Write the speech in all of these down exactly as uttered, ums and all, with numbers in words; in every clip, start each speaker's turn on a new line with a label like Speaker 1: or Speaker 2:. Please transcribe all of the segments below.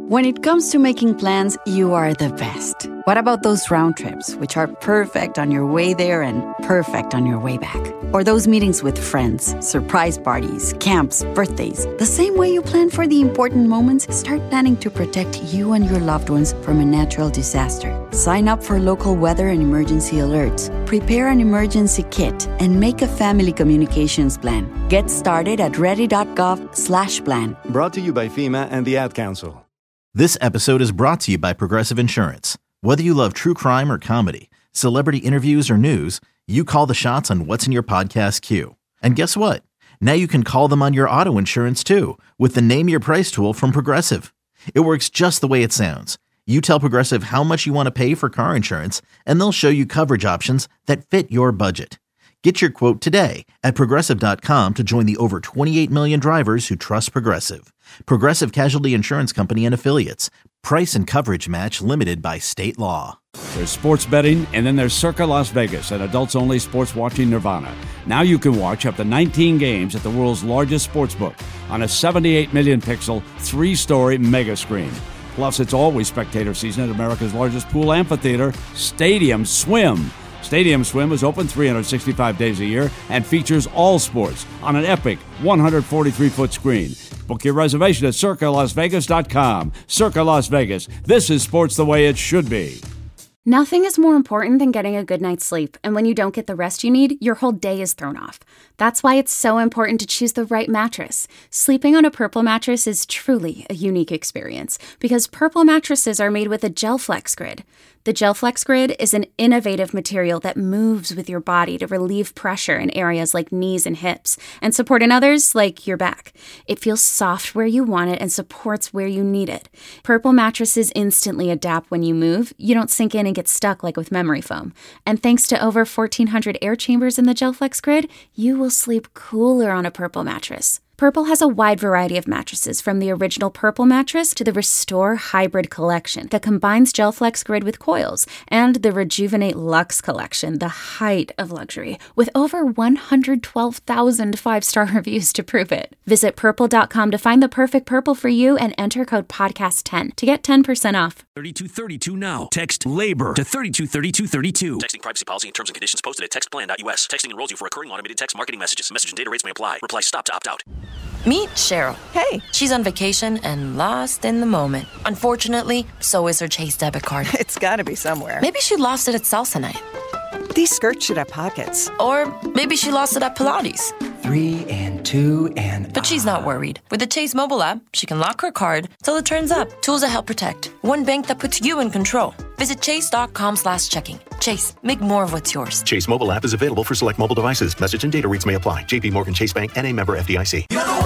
Speaker 1: When it comes to making plans, you are the best. What about those round trips, which are perfect on your way there and perfect on your way back? Or those meetings with friends, surprise parties, camps, birthdays. The same way you plan for the important moments, start planning to protect you and your loved ones from a natural disaster. Sign up for local weather and emergency alerts. Prepare an emergency kit and make a family communications plan. Get started at ready.gov slash plan.
Speaker 2: Brought to you by FEMA and the Ad Council.
Speaker 3: This episode is brought to you by Progressive Insurance. Whether you love true crime or comedy, celebrity interviews or news, you call the shots on what's in your podcast queue. And guess what? Now you can call them on your auto insurance too with the Name Your Price tool from Progressive. It works just the way it sounds. You tell Progressive how much you want to pay for car insurance, and they'll show you coverage options that fit your budget. Get your quote today at Progressive dot com to join the over twenty-eight million drivers who trust Progressive. Progressive Casualty Insurance Company and Affiliates. Price and coverage match limited by state law.
Speaker 4: There's sports betting, and then there's Circa Las Vegas, an adults-only sports watching nirvana. Now you can watch up to nineteen games at the world's largest sportsbook on a seventy-eight million pixel, three-story mega screen. Plus, it's always spectator season at America's largest pool amphitheater, Stadium Swim. Stadium Swim is open three hundred sixty-five days a year and features all sports on an epic one hundred forty-three foot screen. Book your reservation at circa las vegas dot com. Circa Las Vegas. This is sports the way it should be.
Speaker 5: Nothing is more important than getting a good night's sleep, and when you don't get the rest you need, your whole day is thrown off. That's why it's so important to choose the right mattress. Sleeping on a Purple mattress is truly a unique experience because Purple mattresses are made with a GelFlex Grid. The GelFlex Grid is an innovative material that moves with your body to relieve pressure in areas like knees and hips and support in others like your back. It feels soft where you want it and supports where you need it. Purple mattresses instantly adapt when you move. You don't sink in and get stuck like with memory foam. And thanks to over fourteen hundred air chambers in the GelFlex Grid, you will sleep cooler on a Purple mattress. Purple has a wide variety of mattresses, from the original Purple mattress to the Restore Hybrid collection that combines GelFlex Grid with coils, and the Rejuvenate Luxe collection, the height of luxury, with over one hundred twelve thousand five-star reviews to prove it. Visit purple dot com to find the perfect Purple for you and enter code podcast ten to get ten percent off.
Speaker 6: thirty-two thirty-two now. Text LABOR to thirty-two thirty-two thirty-two. Texting privacy policy and terms and conditions posted at text plan dot u s. Texting enrolls you for recurring automated text marketing messages. Message and data rates may apply. Reply stop to opt out.
Speaker 7: Meet Cheryl.
Speaker 8: Hey.
Speaker 7: She's on vacation and lost in the moment. Unfortunately, so is her Chase debit card.
Speaker 8: It's gotta be somewhere.
Speaker 7: Maybe she lost it at salsa night.
Speaker 8: These skirts should have pockets.
Speaker 7: Or maybe she lost it at Pilates.
Speaker 9: Three and two and...
Speaker 7: But she's not worried. With the Chase mobile app, she can lock her card till it turns up. Tools that help protect. One bank that puts you in control. Visit chase dot com slash checking. Chase, make more of what's yours.
Speaker 10: Chase mobile app is available for select mobile devices. Message and data rates may apply. J P Morgan Chase Bank, N A member F D I C.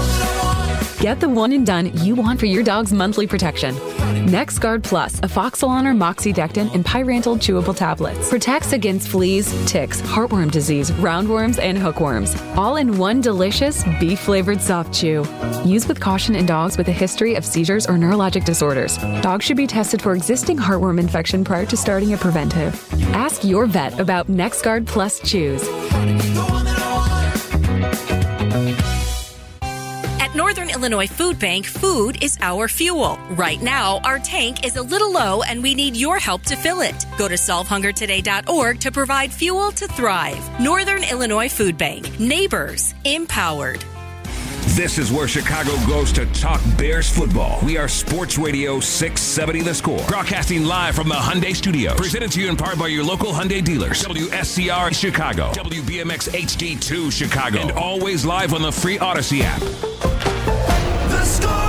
Speaker 11: Get the one and done you want for your dog's monthly protection. NexGard Plus, a Afoxolaner, Moxidectin, and Pyrantel chewable tablets. Protects against fleas, ticks, heartworm disease, roundworms, and hookworms. All in one delicious, beef-flavored soft chew. Use with caution in dogs with a history of seizures or neurologic disorders. Dogs should be tested for existing heartworm infection prior to starting a preventive. Ask your vet about NexGard Plus Chews.
Speaker 12: At Northern Illinois Food Bank, food is our fuel. Right now, our tank is a little low and we need your help to fill it. Go to solve hunger today dot org to provide fuel to thrive. Northern Illinois Food Bank. Neighbors empowered.
Speaker 6: This is where Chicago goes to talk Bears football. We are Sports Radio six seventy The Score. Broadcasting live from the Hyundai Studios. Presented to you in part by your local Hyundai dealers. W S C R Chicago. W B M X H D two Chicago. And always live on the free Odyssey app.
Speaker 13: The Score!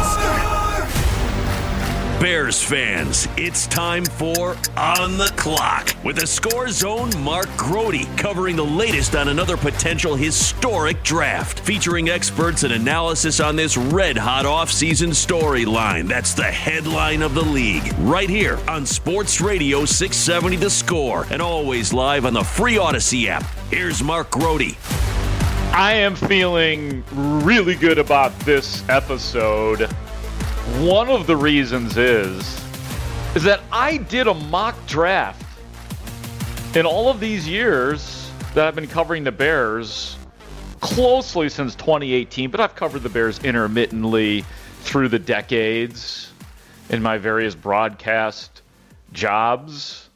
Speaker 6: Bears fans, it's time for On the Clock with the Score's own Mark Grody covering the latest on another potential historic draft, featuring experts and analysis on this red-hot off-season storyline. That's the headline of the league, right here on Sports Radio six seventy The Score, and always live on the free Odyssey app. Here's Mark Grody.
Speaker 14: I am feeling really good about this episode. One of the reasons is, is that I did a mock draft in all of these years that I've been covering the Bears closely since twenty eighteen, but I've covered the Bears intermittently through the decades. in my various broadcast jobs.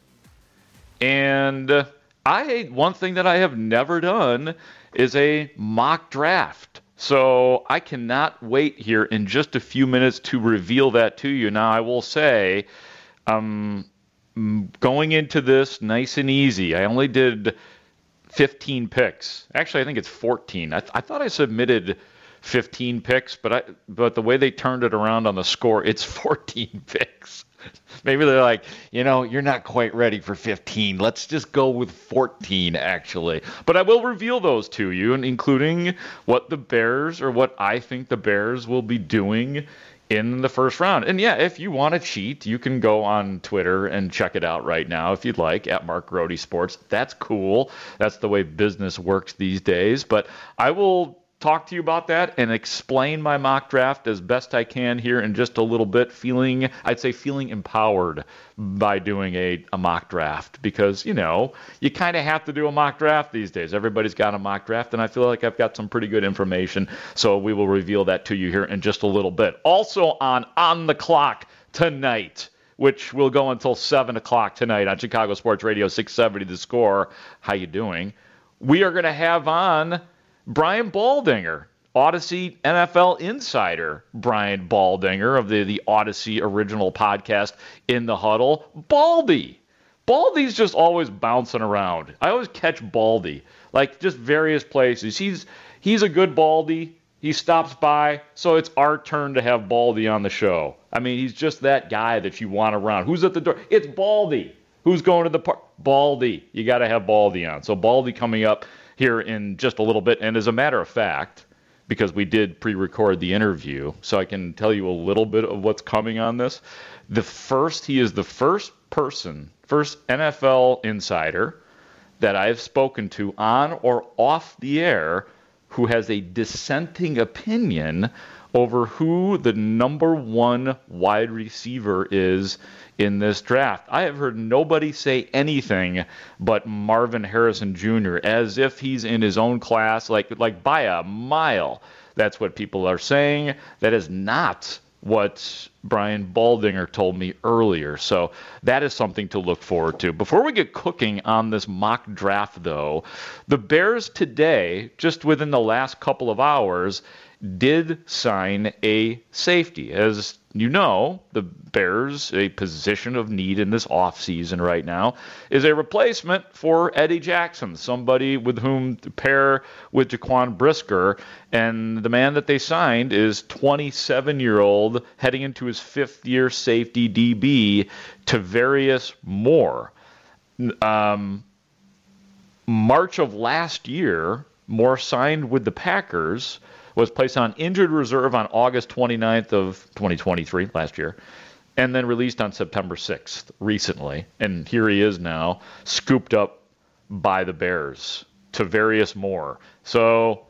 Speaker 14: And I one thing that I have never done is a mock draft. So I cannot wait here in just a few minutes to reveal that to you. Now, I will say, um, going into this nice and easy, I only did fifteen picks. Actually, I think it's fourteen. I, th- I thought I submitted fifteen picks, but I but the way they turned it around on the score, it's fourteen picks. Maybe they're like, you know, you're not quite ready for fifteen. Let's just go with fourteen, actually. But I will reveal those to you, including what the Bears, or what I think the Bears will be doing in the first round. And yeah, if you want to cheat, you can go on Twitter and check it out right now if you'd like, at Mark Grote Sports. That's cool. That's the way business works these days. But I will talk to you about that and explain my mock draft as best I can here in just a little bit, feeling, I'd say feeling empowered by doing a, a mock draft, because, you know, you kind of have to do a mock draft these days. Everybody's got a mock draft, and I feel like I've got some pretty good information, so we will reveal that to you here in just a little bit. Also on On the Clock tonight, which will go until seven o'clock tonight on Chicago Sports Radio six seventy The Score. How you doing? We are going to have on Brian Baldinger, Odyssey N F L insider Brian Baldinger of the, the Odyssey original podcast, In the Huddle. Baldy. Baldy's just always bouncing around. I always catch Baldy, like just various places. He's he's a good Baldy. He stops by, so it's our turn to have Baldy on the show. I mean, he's just that guy that you want around. Who's at the door? It's Baldy. Who's going to the park? Baldy. You got to have Baldy on. So Baldy coming up here in just a little bit. And as a matter of fact, because we did pre-record the interview, so I can tell you a little bit of what's coming on this. The first, he is the first person, first N F L insider that I've spoken to on or off the air who has a dissenting opinion over who the number one wide receiver is in this draft. I have heard nobody say anything but Marvin Harrison Junior, as if he's in his own class, like like by a mile. That's what people are saying. That is not what Brian Baldinger told me earlier. So that is something to look forward to. Before we get cooking on this mock draft, though, the Bears today, just within the last couple of hours, did sign a safety. As you know, the Bears, a position of need in this offseason right now, is a replacement for Eddie Jackson, somebody with whom to pair with Jaquan Brisker. And the man that they signed is twenty-seven-year-old, heading into his fifth-year safety D B, Tavarius Moore. Um, March of last year, Moore signed with the Packers, was placed on injured reserve on August twenty-ninth of twenty twenty-three, last year, and then released on September sixth, recently. And here he is now, scooped up by the Bears, Tavarius Moore. So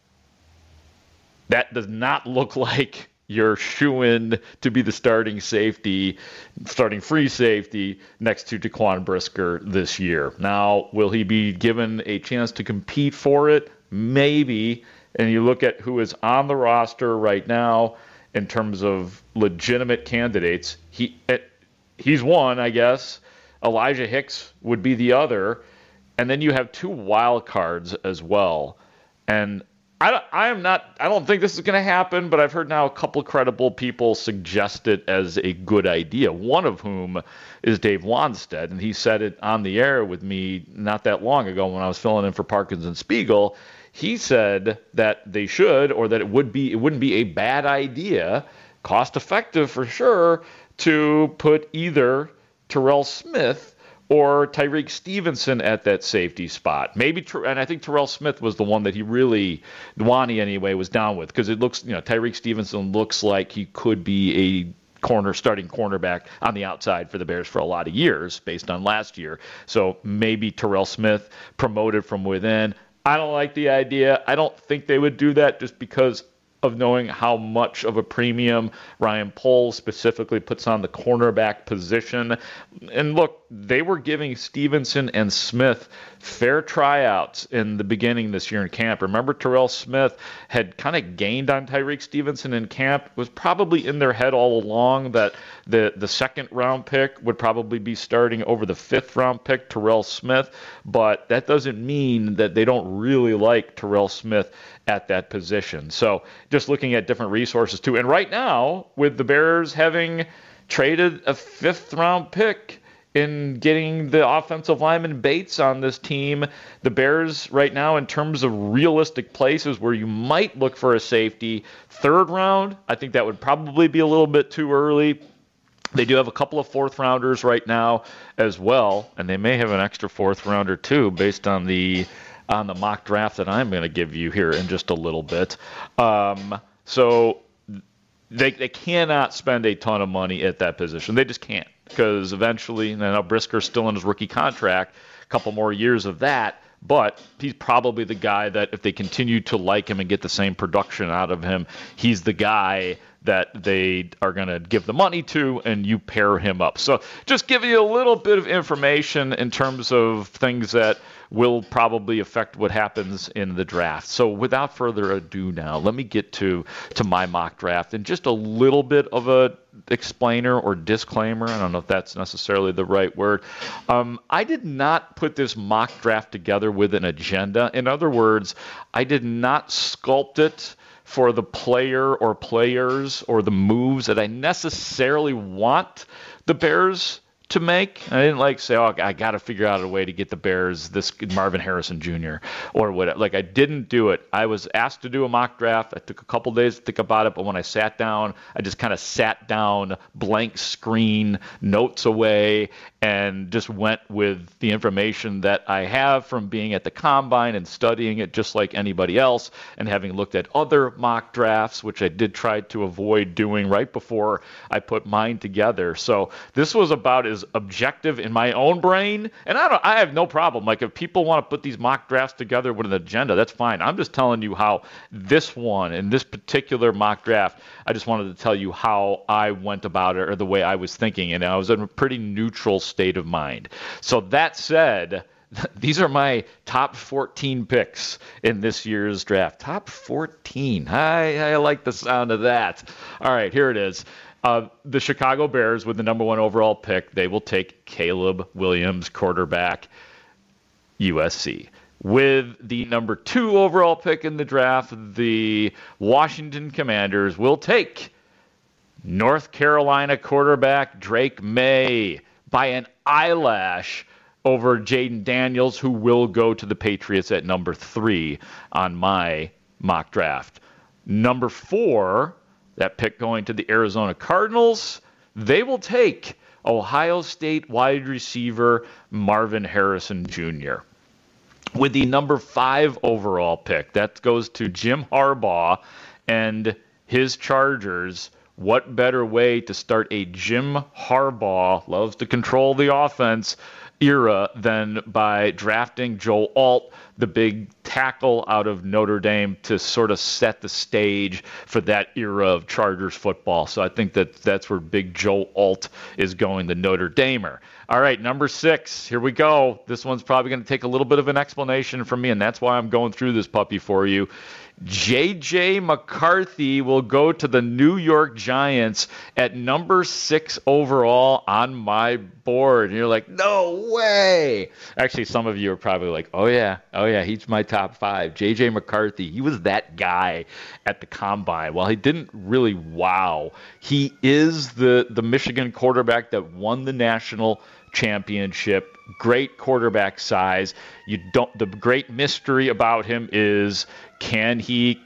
Speaker 14: that does not look like your shoo-in to be the starting safety, starting free safety next to Jaquan Brisker this year. Now, will he be given a chance to compete for it? Maybe. And you look at who is on the roster right now in terms of legitimate candidates. He he's one, I guess. Elijah Hicks would be the other. And then you have two wild cards as well. And I, I am not, I don't think this is going to happen, but I've heard now a couple credible people suggest it as a good idea, one of whom is Dave Wanstead, and he said it on the air with me not that long ago when I was filling in for Parkins and Spiegel. He said that they should, or that it would be, it wouldn't be a bad idea, cost effective for sure, to put either Terrell Smith or Tyreek Stevenson at that safety spot. Maybe, and I think Terrell Smith was the one that he really, Wani anyway, was down with, because it looks, you know, Tyreek Stevenson looks like he could be a corner, starting cornerback on the outside for the Bears for a lot of years, based on last year. So maybe Terrell Smith promoted from within. I don't like the idea. I don't think they would do that just because of knowing how much of a premium Ryan Poles specifically puts on the cornerback position. And look, they were giving Stevenson and Smith fair tryouts in the beginning this year in camp. Remember, Terrell Smith had kind of gained on Tyreek Stevenson in camp. It was probably in their head all along that The the second round pick would probably be starting over the fifth round pick, Terrell Smith, but that doesn't mean that they don't really like Terrell Smith at that position. So just looking at different resources too. And right now, with the Bears having traded a fifth round pick in getting the offensive lineman Bates on this team, the Bears right now, in terms of realistic places where you might look for a safety, third round, I think that would probably be a little bit too early. They do have a couple of fourth rounders right now as well, and they may have an extra fourth rounder too, based on the on the mock draft that I'm going to give you here in just a little bit. Um, so they they cannot spend a ton of money at that position. They just can't, because eventually, and now Brisker's still in his rookie contract, a couple more years of that. But he's probably the guy that if they continue to like him and get the same production out of him, he's the guy that they are going to give the money to, and you pair him up. So just give you a little bit of information in terms of things that will probably affect what happens in the draft. So without further ado now, let me get to, to my mock draft and just a little bit of a explainer or disclaimer. I don't know if that's necessarily the right word. Um, I did not put this mock draft together with an agenda. In other words, I did not sculpt it for the player or players or the moves that I necessarily want the Bears to make. I didn't like say, oh, I got to figure out a way to get the Bears this Marvin Harrison Junior or whatever. Like, I didn't do it. I was asked to do a mock draft. I took a couple days to think about it, but when I sat down, I just kind of sat down, blank screen, notes away, and just went with the information that I have from being at the Combine and studying it just like anybody else, and having looked at other mock drafts, which I did try to avoid doing right before I put mine together. So this was about as objective in my own brain, and I don't I have no problem. Like, if people want to put these mock drafts together with an agenda, that's fine. I'm just telling you how this one, in this particular mock draft, I just wanted to tell you how I went about it, or the way I was thinking, and I was in a pretty neutral state of mind. So that said, these are my top fourteen picks in this year's draft. Top fourteen. I, I like the sound of that. All right, here it is. Uh, the Chicago Bears, with the number one overall pick, they will take Caleb Williams, quarterback, U S C. With the number two overall pick in the draft, the Washington Commanders will take North Carolina quarterback Drake May by an eyelash over Jaden Daniels, who will go to the Patriots at number three on my mock draft. Number four, that pick going to the Arizona Cardinals, they will take Ohio State wide receiver Marvin Harrison Junior With the number five overall pick, that goes to Jim Harbaugh and his Chargers. What better way to start a Jim Harbaugh, loves to control the offense, era than by drafting Joe Alt, the big tackle out of Notre Dame, to sort of set the stage for that era of Chargers football. So I think that that's where big Joe Alt is going, the Notre Damer. All right, number six, here we go. This one's probably going to take a little bit of an explanation from me, and that's why I'm going through this puppy for you. J J McCarthy will go to the New York Giants at number six overall on my board. And you're like, no way. Actually, some of you are probably like, oh, yeah, oh, yeah, he's my top five. J J McCarthy, he was that guy at the Combine. While he didn't really wow, he is the, the Michigan quarterback that won the national championship. Great quarterback size. You don't. The great mystery about him is, can he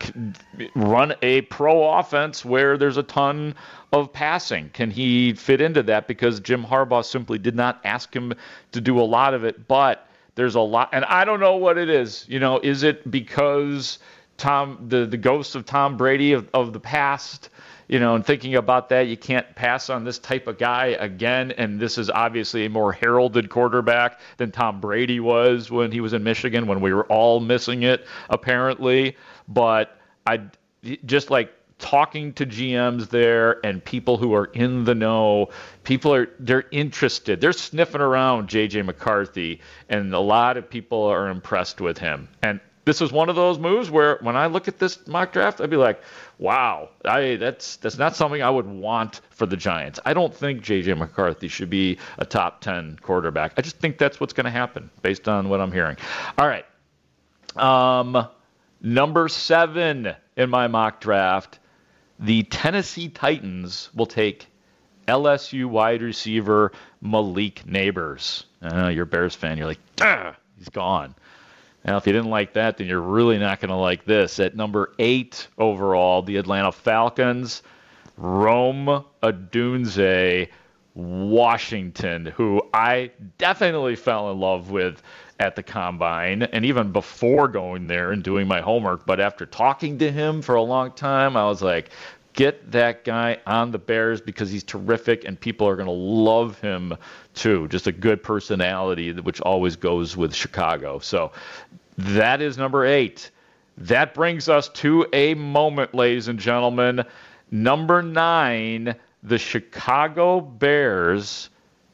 Speaker 14: run a pro offense where there's a ton of passing? Can he fit into that? Because Jim Harbaugh simply did not ask him to do a lot of it. But there's a lot, and I don't know what it is. You know, is it because Tom, the the ghost of Tom Brady of, of the past? You know, and thinking about that, you can't pass on this type of guy again. And this is obviously a more heralded quarterback than Tom Brady was when he was in Michigan, when we were all missing it, apparently. But I just like talking to G Ms there and people who are in the know. People are, they're interested. They're sniffing around J J McCarthy, and a lot of people are impressed with him. And this was one of those moves where when I look at this mock draft, I'd be like, wow, I that's that's not something I would want for the Giants. I don't think J J McCarthy should be a top ten quarterback. I just think that's what's going to happen based on what I'm hearing. All right. Um, number seven in my mock draft, the Tennessee Titans will take L S U wide receiver Malik Nabers. Uh, you're a Bears fan. You're like, ah, he's gone. Now, if you didn't like that, then you're really not going to like this. At number eight overall, the Atlanta Falcons, Rome Odunze, Washington, who I definitely fell in love with at the Combine, and even before going there and doing my homework. But after talking to him for a long time, I was like, get that guy on the Bears because he's terrific and people are going to love him too. Just a good personality, which always goes with Chicago. So that is number eight. That brings us to a moment, ladies and gentlemen. Number nine, the Chicago Bears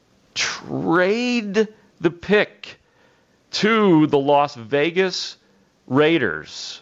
Speaker 14: trade the pick to the Las Vegas Raiders,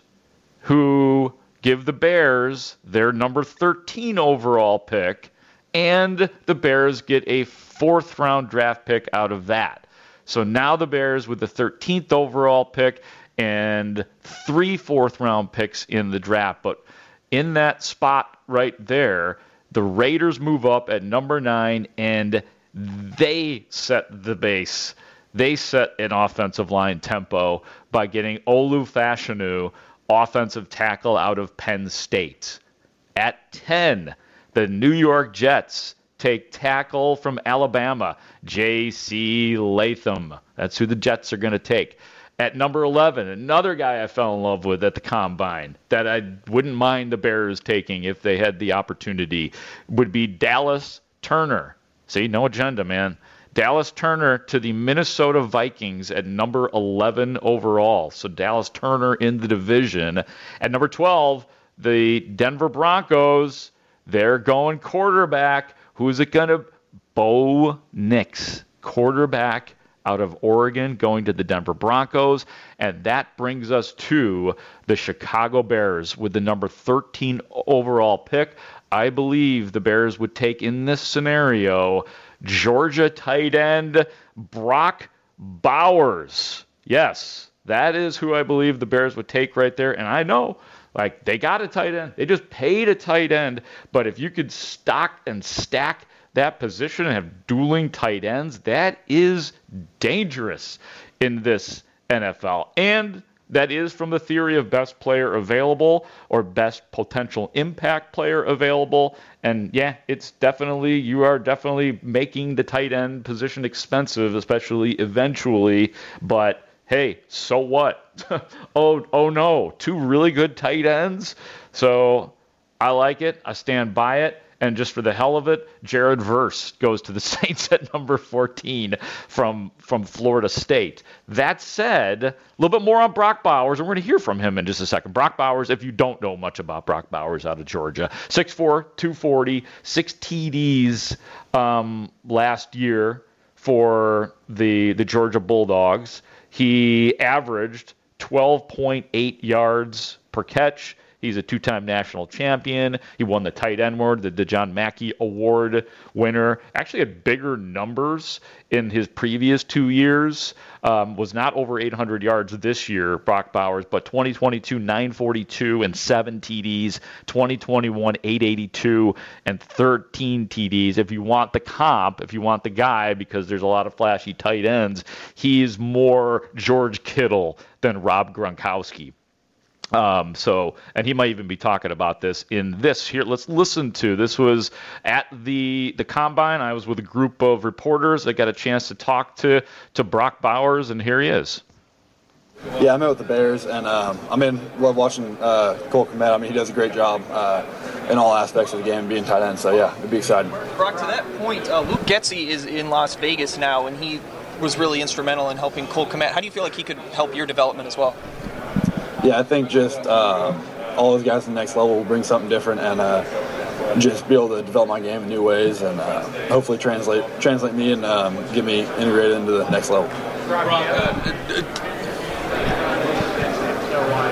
Speaker 14: who give the Bears their number thirteen overall pick, and the Bears get a fourth round draft pick out of that. So now the Bears with the thirteenth overall pick and three fourth round picks in the draft. But in that spot right there, the Raiders move up at number nine, and they set the base. They set an offensive line tempo by getting Olu Fashanu, offensive tackle out of Penn State. At ten, the New York Jets take tackle from Alabama, J C Latham. That's who the Jets are going to take. At number eleven, another guy I fell in love with at the Combine that I wouldn't mind the Bears taking if they had the opportunity would be Dallas Turner. See, no agenda, man. Dallas Turner to the Minnesota Vikings at number eleven overall. So Dallas Turner in the division. At number twelve, the Denver Broncos, they're going quarterback. Who's it going to? Bo Nix, quarterback out of Oregon, going to the Denver Broncos. And that brings us to the Chicago Bears with the number thirteen overall pick. I believe the Bears would take in this scenario Georgia tight end Brock Bowers. Yes, that is who I believe the Bears would take right there. And I know, like, they got a tight end. They just paid a tight end. But if you could stock and stack that position and have dueling tight ends, that is dangerous in this N F L. And that is from the theory of best player available or best potential impact player available. And yeah, it's definitely, you are definitely making the tight end position expensive, especially eventually. But hey, so what? oh, oh no, two really good tight ends. So I like it. I stand by it. And just for the hell of it, Jared Verse goes to the Saints at number fourteen from, from Florida State. That said, a little bit more on Brock Bowers, and we're going to hear from him in just a second. Brock Bowers, if you don't know much about Brock Bowers out of Georgia, six four, two forty, six T Ds um, last year for the the Georgia Bulldogs. He averaged twelve point eight yards per catch. He's a two-time national champion. He won the tight end award, the, the John Mackey Award winner. Actually had bigger numbers in his previous two years. Um, was not over eight hundred yards this year, Brock Bowers, but twenty twenty-two, nine forty-two and seven T Ds. twenty twenty-one, eight eighty-two and thirteen T Ds. If you want the comp, if you want the guy, because there's a lot of flashy tight ends, he's more George Kittle than Rob Gronkowski. Um, so, and he might even be talking about this in this here. Let's listen to, this was at the, the Combine. I was with a group of reporters. I got a chance to talk to, to Brock Bowers, and here he is.
Speaker 15: Yeah, I met with the Bears, and um, I mean, love watching uh, Cole Kmet. I mean, he does a great job uh, in all aspects of the game, being tight end. So, yeah, it'd be exciting.
Speaker 16: Brock, to that point, uh, Luke Getsy is in Las Vegas now, and he was really instrumental in helping Cole Kmet. How do you feel like he could help your development as well?
Speaker 15: Yeah, I think just uh, all those guys to the next level will bring something different, and uh, just be able to develop my game in new ways, and uh, hopefully translate translate me and um, get me integrated into the next level.
Speaker 17: know why?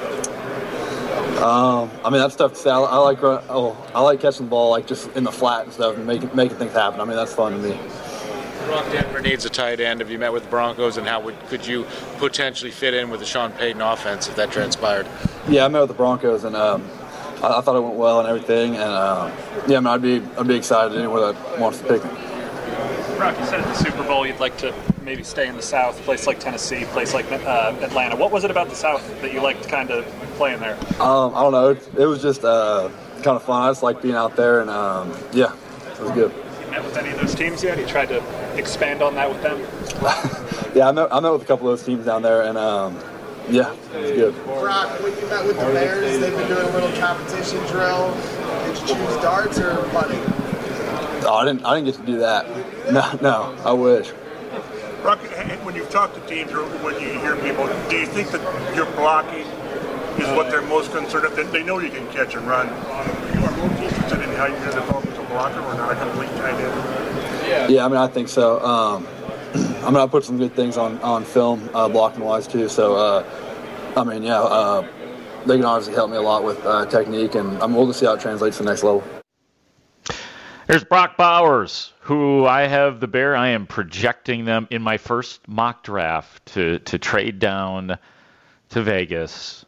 Speaker 15: Um, I mean, that's tough to say. I, I like run, oh, I like catching the ball like just in the flat and stuff and making making things happen. I mean, that's fun to me.
Speaker 17: Brock Denver needs a tight end. Have you met with the Broncos, and how would could you potentially fit in with the Sean Payton offense if that transpired?
Speaker 15: Yeah, I met with the Broncos, and um, I, I thought it went well and everything. And uh, yeah, I mean, I'd be I'd be excited anywhere that wants to pick me.
Speaker 18: Brock, you said at the Super Bowl you'd like to maybe stay in the South, a place like Tennessee, a place like uh, Atlanta. What was it about the South that you liked kind of playing there?
Speaker 15: Um, I don't know. It, it was just uh, kind of fun. I just liked being out there, and um, yeah, it was good.
Speaker 18: You met with any of those teams yet? You tried to expand on that with them?
Speaker 15: yeah, I met, I met with a couple of those teams down there, and um, yeah, it was good.
Speaker 19: Brock, when you met with the Bears, they've been doing a little competition drill. Did you choose darts or putting?
Speaker 15: Oh, I didn't. I didn't get to do that. No, no. I wish.
Speaker 20: Brock, when you've talked to teams or when you hear people, do you think that your blocking is what they're most concerned with? They know you can catch and run. You are more interested in how you're going to develop as a blocker or not a complete tight end?
Speaker 15: Yeah. Yeah, I mean, I think so. Um, I mean, I put some good things on on film, uh, blocking wise too. So, uh, I mean, yeah, uh, they can obviously help me a lot with uh, technique, and I'm able to see how it translates to the next level.
Speaker 14: Here's Brock Bowers, who I have the Bear. I am projecting them in my first mock draft to, to trade down to Vegas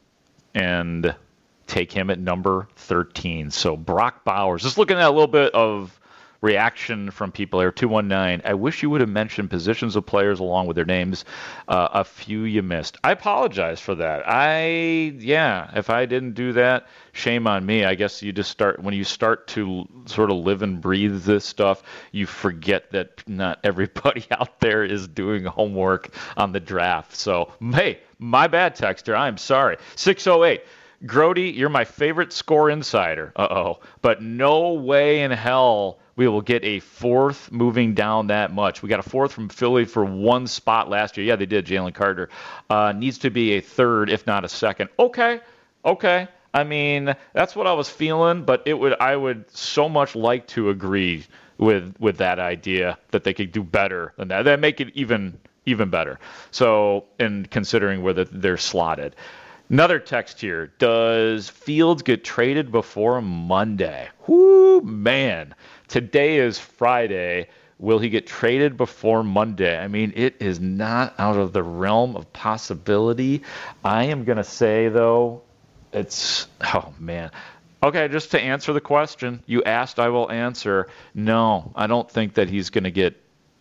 Speaker 14: and take him at number thirteen. So Brock Bowers, just looking at a little bit of reaction from people here. two one nine, I wish you would have mentioned positions of players along with their names. Uh, a few you missed. I apologize for that. I, yeah, if I didn't do that, shame on me. I guess you just start, when you start to sort of live and breathe this stuff, you forget that not everybody out there is doing homework on the draft. So, hey, my bad, Texter. I'm sorry. six oh eight. Grody, you're my favorite score insider. Uh-oh. But no way in hell we will get a fourth moving down that much. We got a fourth from Philly for one spot last year. Yeah, they did, Jalen Carter. Uh, needs to be a third, if not a second. Okay, okay. I mean, that's what I was feeling, but it would I would so much like to agree with with that idea that they could do better than that. That make it even even better. So, and considering where the, they're slotted. Another text here. Does Fields get traded before Monday? Whoo, man. Today is Friday. Will he get traded before Monday? I mean, it is not out of the realm of possibility. I am going to say, though, it's, oh, man. Okay, just to answer the question you asked, I will answer. No, I don't think that he's going to get,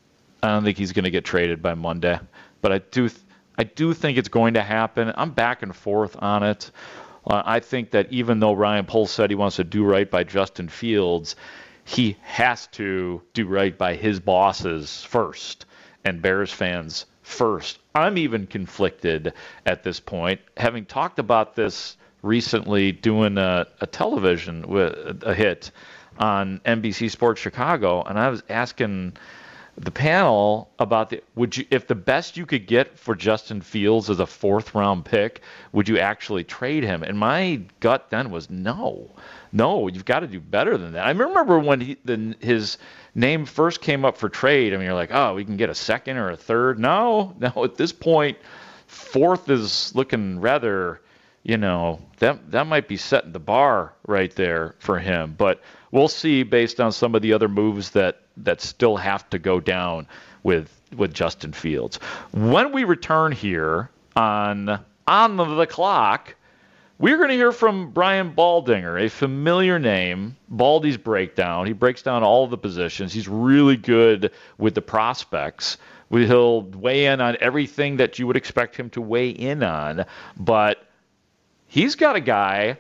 Speaker 14: I don't think he's going to get traded by Monday. But I do th- I do think it's going to happen. I'm back and forth on it. Uh, I think that even though Ryan Poles said he wants to do right by Justin Fields, he has to do right by his bosses first and Bears fans first. I'm even conflicted at this point. Having talked about this recently doing a, a television with a hit on N B C Sports Chicago, and I was asking the panel about the would you if the best you could get for Justin Fields is a fourth round pick, would you actually trade him? And my gut then was no. No, you've got to do better than that. I remember when he, the, his name first came up for trade, I mean, you're like, oh, we can get a second or a third. No, no, at this point, fourth is looking rather, you know, that that might be setting the bar right there for him. But we'll see based on some of the other moves that, that still have to go down with with Justin Fields. When we return here on On the Clock, we're going to hear from Brian Baldinger, a familiar name, Baldy's Breakdown. He breaks down all of the positions. He's really good with the prospects. He'll weigh in on everything that you would expect him to weigh in on. But he's got a guy,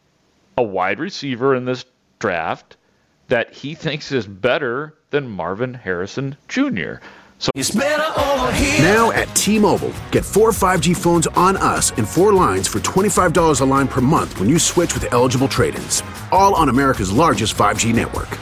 Speaker 14: a wide receiver in this draft, that he thinks is better than Marvin Harrison Junior So
Speaker 21: it's better over here. Now at T-Mobile, get four five G phones on us and four lines for twenty-five dollars a line per month when you switch with eligible trade-ins. All on America's largest five G network.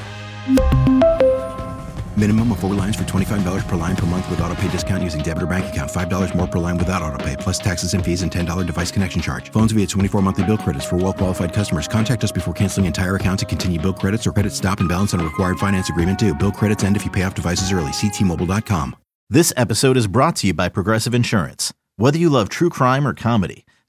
Speaker 22: Minimum of four lines for twenty-five dollars per line per month with autopay discount using debit or bank account. five dollars more per line without autopay, plus taxes and fees and ten dollars device connection charge. Phones via twenty-four monthly bill credits for well-qualified customers. Contact us before canceling entire account to continue bill credits or credit stop and balance on a required finance agreement due. Bill credits end if you pay off devices early. See T Mobile dot com.
Speaker 3: This episode is brought to you by Progressive Insurance. Whether you love true crime or comedy,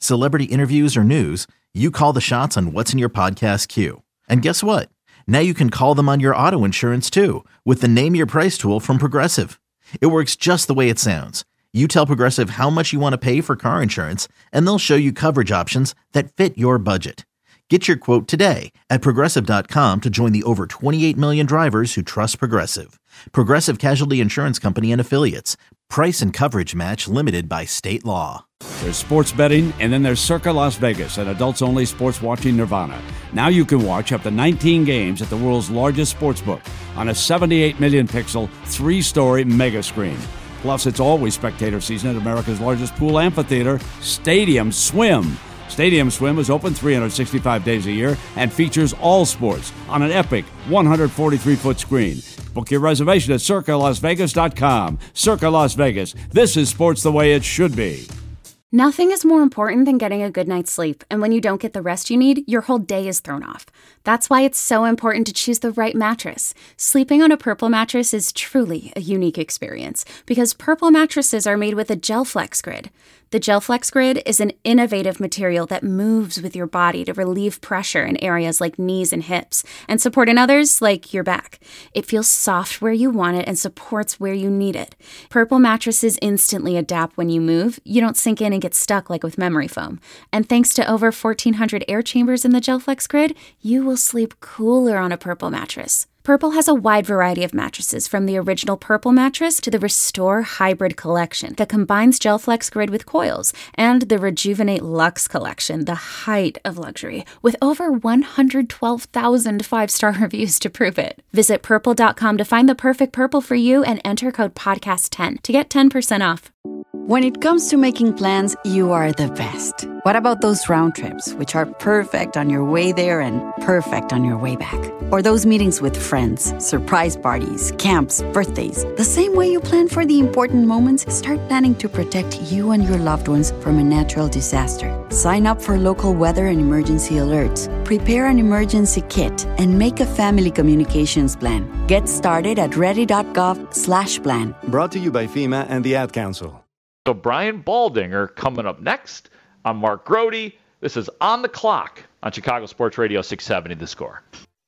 Speaker 3: celebrity interviews or news, you call the shots on what's in your podcast queue. And guess what? Now you can call them on your auto insurance too with the Name Your Price tool from Progressive. It works just the way it sounds. You tell Progressive how much you want to pay for car insurance, and they'll show you coverage options that fit your budget. Get your quote today at Progressive dot com to join the over twenty-eight million drivers who trust Progressive. Progressive Casualty Insurance Company and Affiliates. Price and coverage match limited by state law.
Speaker 4: There's sports betting, and then there's Circa Las Vegas, an adults-only sports watching nirvana. Now you can watch up to nineteen games at the world's largest sportsbook on a seventy-eight million pixel, three-story mega screen. Plus, it's always spectator season at America's largest pool amphitheater, Stadium Swim. Stadium Swim is open three hundred sixty-five days a year and features all sports on an epic one hundred forty-three foot screen. Book your reservation at Circa Las Vegas dot com. Circa Las Vegas. This is sports the way it should be.
Speaker 5: Nothing is more important than getting a good night's sleep, and when you don't get the rest you need, your whole day is thrown off. That's why it's so important to choose the right mattress. Sleeping on a Purple mattress is truly a unique experience because Purple mattresses are made with a GelFlex Grid. The GelFlex Grid is an innovative material that moves with your body to relieve pressure in areas like knees and hips and support in others like your back. It feels soft where you want it and supports where you need it. Purple mattresses instantly adapt when you move. You don't sink in and get stuck like with memory foam. And thanks to over fourteen hundred air chambers in the GelFlex Grid, you will sleep cooler on a Purple mattress. Purple has a wide variety of mattresses, from the original Purple mattress to the Restore Hybrid collection that combines GelFlex Grid with coils, and the Rejuvenate Luxe collection, the height of luxury, with over one hundred twelve thousand five-star reviews to prove it. Visit purple dot com to find the perfect Purple for you and enter code podcast ten to get ten percent off.
Speaker 1: When it comes to making plans, you are the best. What about those round trips, which are perfect on your way there and perfect on your way back? Or those meetings with friends, surprise parties, camps, birthdays. The same way you plan for the important moments, start planning to protect you and your loved ones from a natural disaster. Sign up for local weather and emergency alerts. Prepare an emergency kit and make a family communications plan. Get started at ready.gov slash plan.
Speaker 2: Brought to you by FEMA and the Ad Council.
Speaker 14: So Brian Baldinger coming up next. I'm Mark Grody. This is On the Clock on Chicago Sports Radio six seventy The Score.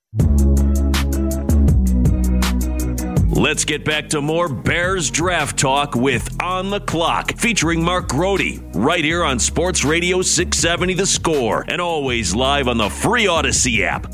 Speaker 6: Let's get back to more Bears draft talk with On the Clock, featuring Mark Grody, right here on Sports Radio six seventy The Score, and always live on the free Odyssey app.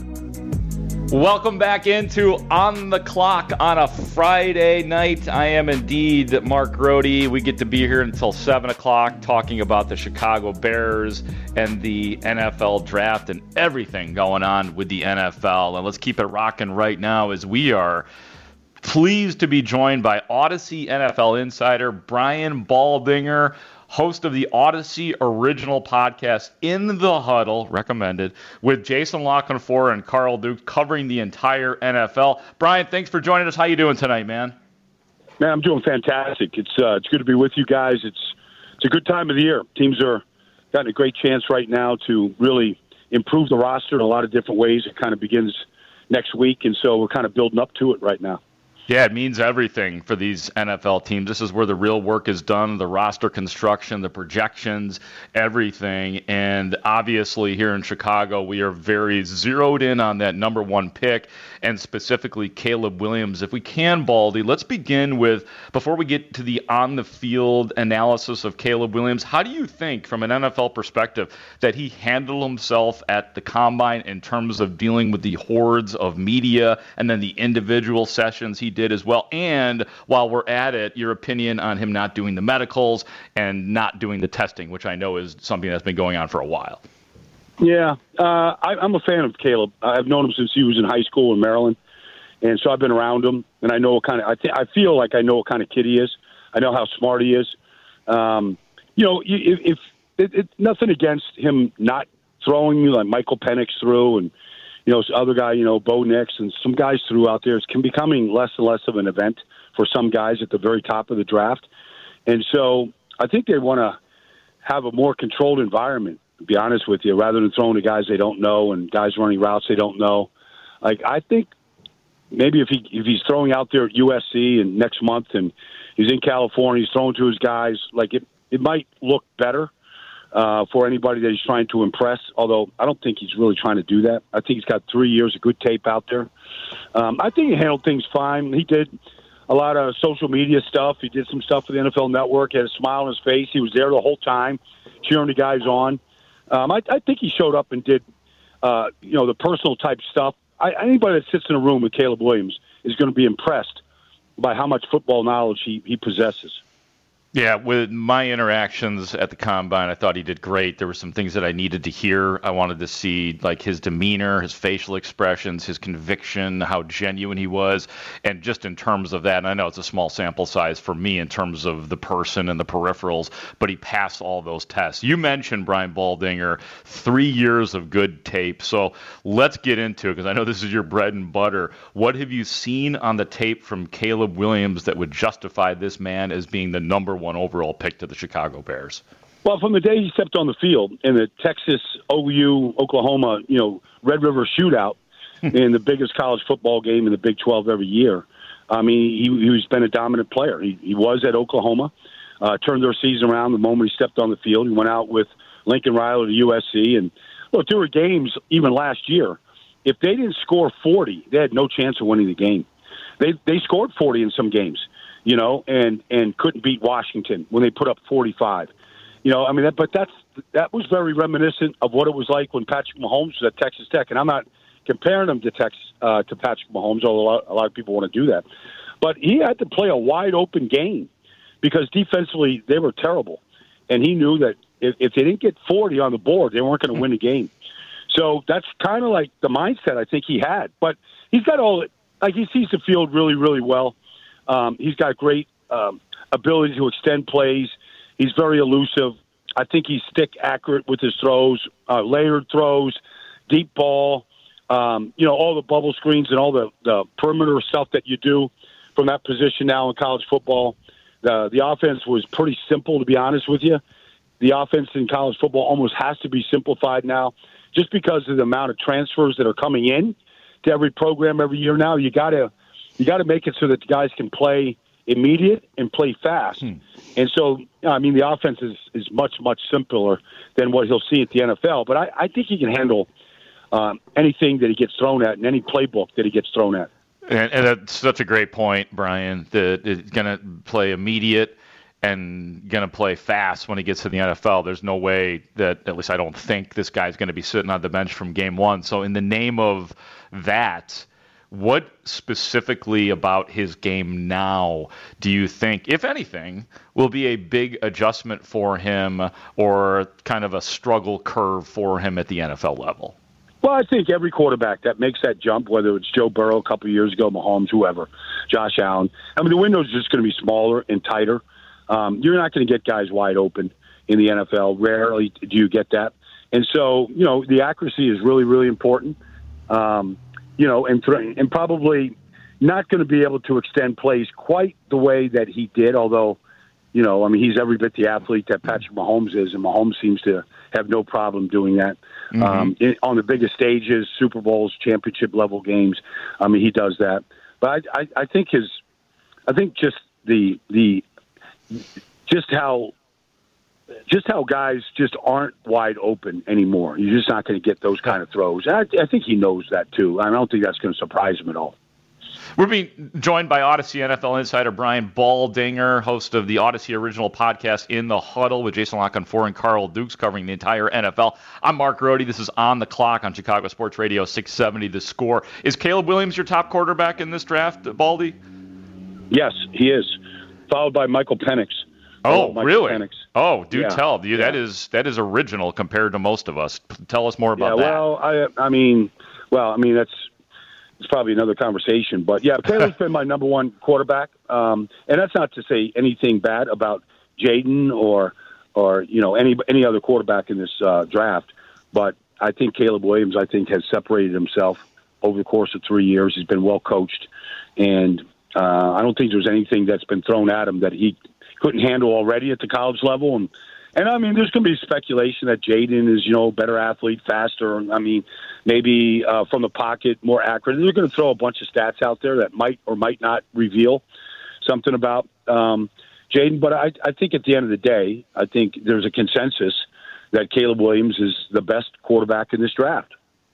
Speaker 14: Welcome back into On the Clock on a Friday night. I am indeed Mark Grody. We get to be here until seven o'clock talking about the Chicago Bears and the N F L draft and everything going on with the N F L. And let's keep it rocking right now as we are pleased to be joined by Odyssey N F L insider Brian Baldinger, host of the Odyssey original podcast In the Huddle, recommended, with Jason LaCanfora and Carl Duke covering the entire N F L. Brian, thanks for joining us. How you doing tonight, man?
Speaker 23: Man, I'm doing fantastic. It's uh, it's good to be with you guys. It's it's a good time of the year. Teams are got a great chance right now to really improve the roster in a lot of different ways. It kind of begins next week, and so we're kind of building up to it right now.
Speaker 14: Yeah, it means everything for these N F L teams. This is where the real work is done, the roster construction, the projections, everything. And obviously here in Chicago, we are very zeroed in on that number one pick, and specifically Caleb Williams. If we can, Baldy, let's begin with, before we get to the on-the-field analysis of Caleb Williams, how do you think, from an N F L perspective, that he handled himself at the Combine in terms of dealing with the hordes of media and then the individual sessions he did as well? And while we're at it, your opinion on him not doing the medicals and not doing the testing, which I know is something that's been going on for a while.
Speaker 23: Yeah, uh, I, I'm a fan of Caleb. I've known him since he was in high school in Maryland, and so I've been around him, and I know what kind of. I, th- I feel like I know what kind of kid he is. I know how smart he is. Um, you know, if, if it, it, nothing against him not throwing me like Michael Penix threw, and you know, other guy, you know, Bo Nix and some guys threw out there. It's becoming less and less of an event for some guys at the very top of the draft, and so I think they want to have a more controlled environment, to be honest with you, rather than throwing to guys they don't know and guys running routes they don't know. Like, I think maybe if he if he's throwing out there at U S C and next month and he's in California, he's throwing to his guys, like it, it might look better. uh, for anybody that he's trying to impress, although I don't think he's really trying to do that. I think he's got three years of good tape out there. Um, I think he handled things fine. He did a lot of social media stuff. He did some stuff for the N F L Network. He had a smile on his face. He was there the whole time, cheering the guys on. Um, I, I think he showed up and did, uh, you know, the personal type stuff. I, anybody that sits in a room with Caleb Williams is going to be impressed by how much football knowledge he, he possesses.
Speaker 14: Yeah, with my interactions at the Combine, I thought he did great. There were some things that I needed to hear. I wanted to see, like, his demeanor, his facial expressions, his conviction, how genuine he was. And just in terms of that, and I know it's a small sample size for me in terms of the person and the peripherals, but he passed all those tests. You mentioned Brian Baldinger, three years of good tape. So let's get into it, because I know this is your bread and butter. What have you seen on the tape from Caleb Williams that would justify this man as being the number one one overall pick to the Chicago Bears?
Speaker 23: Well, from the day he stepped on the field in the Texas O U Oklahoma, you know, Red River shootout in the biggest college football game in the Big twelve every year, I mean, he, he's been a dominant player. He, he was at Oklahoma, uh, turned their season around the moment he stepped on the field. He went out with Lincoln Riley to U S C. And look, there were games even last year. If they didn't score forty, they had no chance of winning the game. They they scored forty in some games. You know, and, and couldn't beat Washington when they put up forty-five. You know, I mean, that, but that's that was very reminiscent of what it was like when Patrick Mahomes was at Texas Tech. And I'm not comparing him to Texas uh, to Patrick Mahomes, although a lot, a lot of people want to do that. But he had to play a wide open game because defensively they were terrible, and he knew that if, if they didn't get forty on the board, they weren't going to win the game. So that's kind of like the mindset I think he had. But he's got all like he sees the field really, really well. Um, he's got great um, ability to extend plays. He's very elusive. I think he's stick accurate with his throws, uh, layered throws, deep ball, um, you know, all the bubble screens and all the, the perimeter stuff that you do from that position now in college football. The, the offense was pretty simple, to be honest with you. The offense in college football almost has to be simplified now just because of the amount of transfers that are coming in to every program every year now. You got to You got to make it so that the guys can play immediate and play fast. Hmm. And so, I mean, the offense is, is much, much simpler than what he'll see at the N F L. But I, I think he can handle um, anything that he gets thrown at and any playbook that he gets thrown at.
Speaker 14: And, and that's such a great point, Brian, that it's going to play immediate and going to play fast when he gets to the N F L. There's no way that, at least I don't think, this guy's going to be sitting on the bench from game one. So in the name of that, what specifically about his game now do you think, if anything, will be a big adjustment for him or kind of a struggle curve for him at the N F L level?
Speaker 23: Well, I think every quarterback that makes that jump, whether it's Joe Burrow a couple of years ago, Mahomes, whoever, Josh Allen, I mean, the window's just going to be smaller and tighter. Um, you're not going to get guys wide open in the N F L. Rarely do you get that. And so, you know, the accuracy is really, really important. Um, You know, and th- and probably not going to be able to extend plays quite the way that he did, although, you know, I mean, he's every bit the athlete that Patrick Mahomes is, and Mahomes seems to have no problem doing that. Mm-hmm. Um, in, on the biggest stages, Super Bowls, championship-level games, I mean, he does that. But I, I, I think his – I think just the the just how – just how guys just aren't wide open anymore. You're just not going to get those kind of throws. I, I think he knows that, too. I don't think that's going to surprise him at all.
Speaker 14: We're being joined by Odyssey N F L insider Brian Baldinger, host of the Odyssey original podcast In the Huddle with Jason Lock-on-Four and Carl Dukes covering the entire N F L. I'm Mark Grody. This is On the Clock on Chicago Sports Radio six seventy The Score. Is Caleb Williams your top quarterback in this draft, Baldy?
Speaker 23: Yes, he is, followed by Michael Penix.
Speaker 14: Oh,
Speaker 23: Michael
Speaker 14: really?
Speaker 23: Penix.
Speaker 14: Oh, do
Speaker 23: yeah.
Speaker 14: tell. You,
Speaker 23: yeah.
Speaker 14: That is that is original compared to most of us. Tell us more about
Speaker 23: yeah,
Speaker 14: that.
Speaker 23: Well, I, I mean, well, I mean that's it's probably another conversation, but yeah, Caleb's been my number one quarterback, um, and that's not to say anything bad about Jaden or or you know any any other quarterback in this uh, draft, but I think Caleb Williams, I think, has separated himself over the course of three years. He's been well coached, and uh, I don't think there's anything that's been thrown at him that he couldn't handle already at the college level. And, and I mean, there's going to be speculation that Jaden is, you know, a better athlete, faster. I mean, maybe uh, from the pocket, more accurate. They're going to throw a bunch of stats out there that might or might not reveal something about um, Jaden. But I, I think at the end of the day, I think there's a consensus that Caleb Williams is the best quarterback in this draft.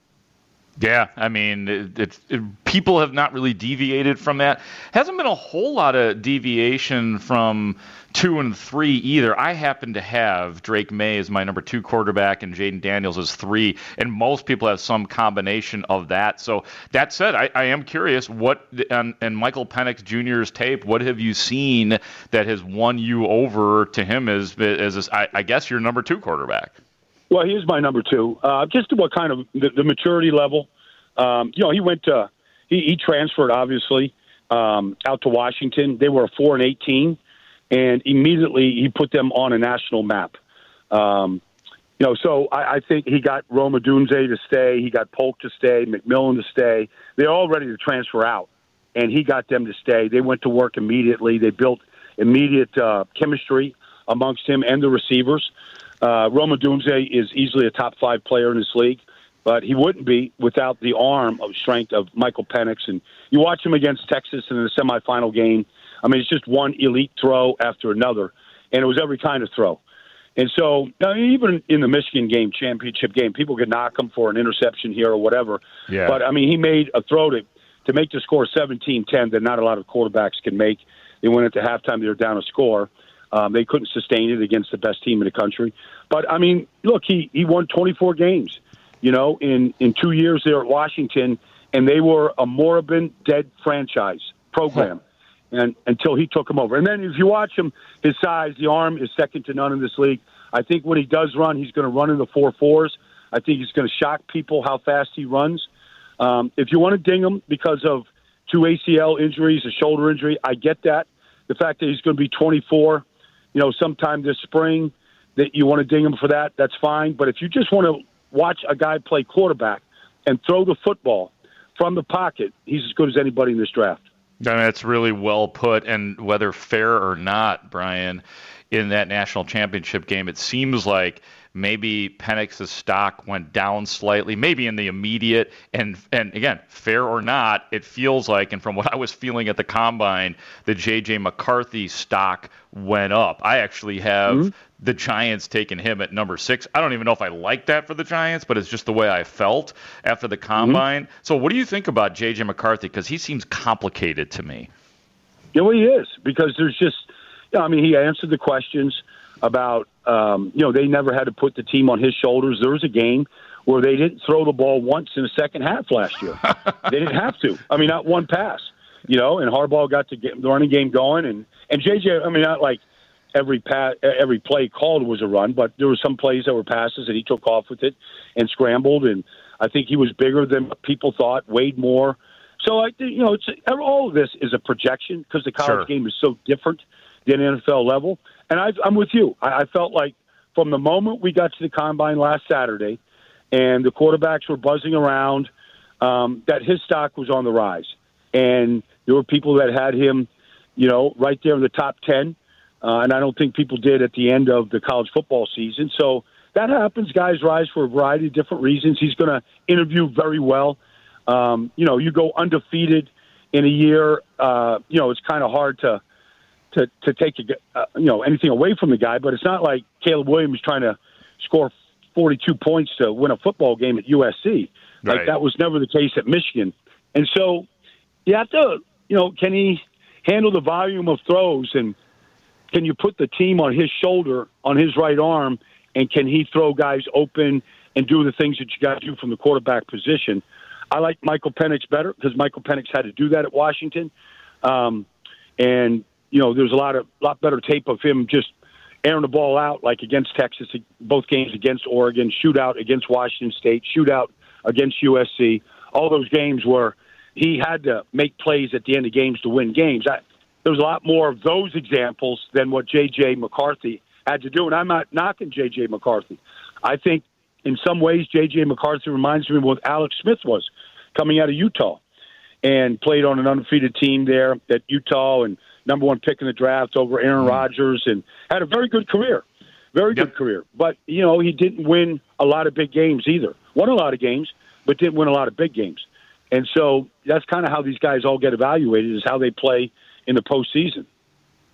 Speaker 14: Yeah, I mean, it, it's it, people have not really deviated from that. Hasn't been a whole lot of deviation from two and three either. I happen to have Drake May as my number two quarterback and Jaden Daniels as three, and most people have some combination of that. So that said, I, I am curious what and, and Michael Penix Junior's tape. What have you seen that has won you over to him as as, as I, I guess your number two quarterback?
Speaker 23: Well, he is my number two. Uh, just what kind of the, the maturity level. Um, you know, he went to he, he transferred obviously um, out to Washington. They were a four and eighteen, and immediately he put them on a national map. Um, you know, so I, I think he got Rome Odunze to stay. He got Polk to stay. McMillan to stay. They're all ready to transfer out, and he got them to stay. They went to work immediately. They built immediate uh, chemistry amongst him and the receivers. Uh, Rome Odunze is easily a top five player in this league, but he wouldn't be without the arm of strength of Michael Penix. And you watch him against Texas in the semifinal game. I mean, it's just one elite throw after another, and it was every kind of throw. And so I mean, even in the Michigan game, championship game, people could knock him for an interception here or whatever.
Speaker 14: Yeah.
Speaker 23: But, I mean, he made a throw to, to make the score seventeen ten that not a lot of quarterbacks can make. They went into halftime, they were down a score. Um, they couldn't sustain it against the best team in the country. But, I mean, look, he, he won twenty-four games, you know, in, in two years there at Washington, and they were a moribund, dead franchise program and until he took him over. And then if you watch him, his size, the arm is second to none in this league. I think when he does run, he's going to run in the four fours. I think he's going to shock people how fast he runs. Um, if you want to ding him because of two A C L injuries, a shoulder injury, I get that. The fact that he's going to be twenty-four, you know, sometime this spring, that you want to ding him for that, that's fine. But if you just want to watch a guy play quarterback and throw the football from the pocket, he's as good as anybody in this draft.
Speaker 14: I mean, that's really well put. And whether fair or not, Brian, in that national championship game, it seems like maybe Penix's stock went down slightly, maybe in the immediate. And, and again, fair or not, it feels like, and from what I was feeling at the Combine, the J J. McCarthy stock went up. I actually have mm-hmm. the Giants taking him at number six. I don't even know if I like that for the Giants, but it's just the way I felt after the Combine. Mm-hmm. So what do you think about J J. McCarthy? Because he seems complicated to me.
Speaker 23: Yeah, well, he is, because there's just, you know, I mean, he answered the questions about, um, you know, they never had to put the team on his shoulders. There was a game where they didn't throw the ball once in the second half last year. They didn't have to. I mean, not one pass, you know, and Harbaugh got to get the running game going. And, and J J, I mean, not like every pass, every play called was a run, but there were some plays that were passes, and he took off with it and scrambled. And I think he was bigger than people thought, weighed more. So, I think, you know, it's, all of this is a projection because the college sure. game is so different than N F L level. And I, I'm with you. I, I felt like from the moment we got to the Combine last Saturday and the quarterbacks were buzzing around, um, that his stock was on the rise. And there were people that had him, you know, right there in the top ten. Uh, and I don't think people did at the end of the college football season. So that happens. Guys rise for a variety of different reasons. He's going to interview very well. Um, you know, you go undefeated in a year, uh, you know, it's kind of hard to, to, to take, a, uh, you know, anything away from the guy, but it's not like Caleb Williams trying to score forty-two points to win a football game at U S C. Like
Speaker 14: right.
Speaker 23: that was never the case at Michigan. And so you have to, you know, can he handle the volume of throws, and can you put the team on his shoulder, on his right arm, and can he throw guys open and do the things that you got to do from the quarterback position? I like Michael Penix better because Michael Penix had to do that at Washington. Um, and, you know, there's a lot of lot better tape of him just airing the ball out, like against Texas, both games against Oregon, shootout against Washington State, shootout against U S C, all those games where he had to make plays at the end of games to win games. I, there was a lot more of those examples than what J J. McCarthy had to do. And I'm not knocking J J. McCarthy. I think in some ways J J. McCarthy reminds me of what Alex Smith was coming out of Utah and played on an undefeated team there at Utah and number one pick in the draft over Aaron Rodgers and had a very good career, very good yep. career. But, you know, he didn't win a lot of big games either. Won a lot of games, but didn't win a lot of big games. And so that's kind of how these guys all get evaluated, is how they play in the postseason.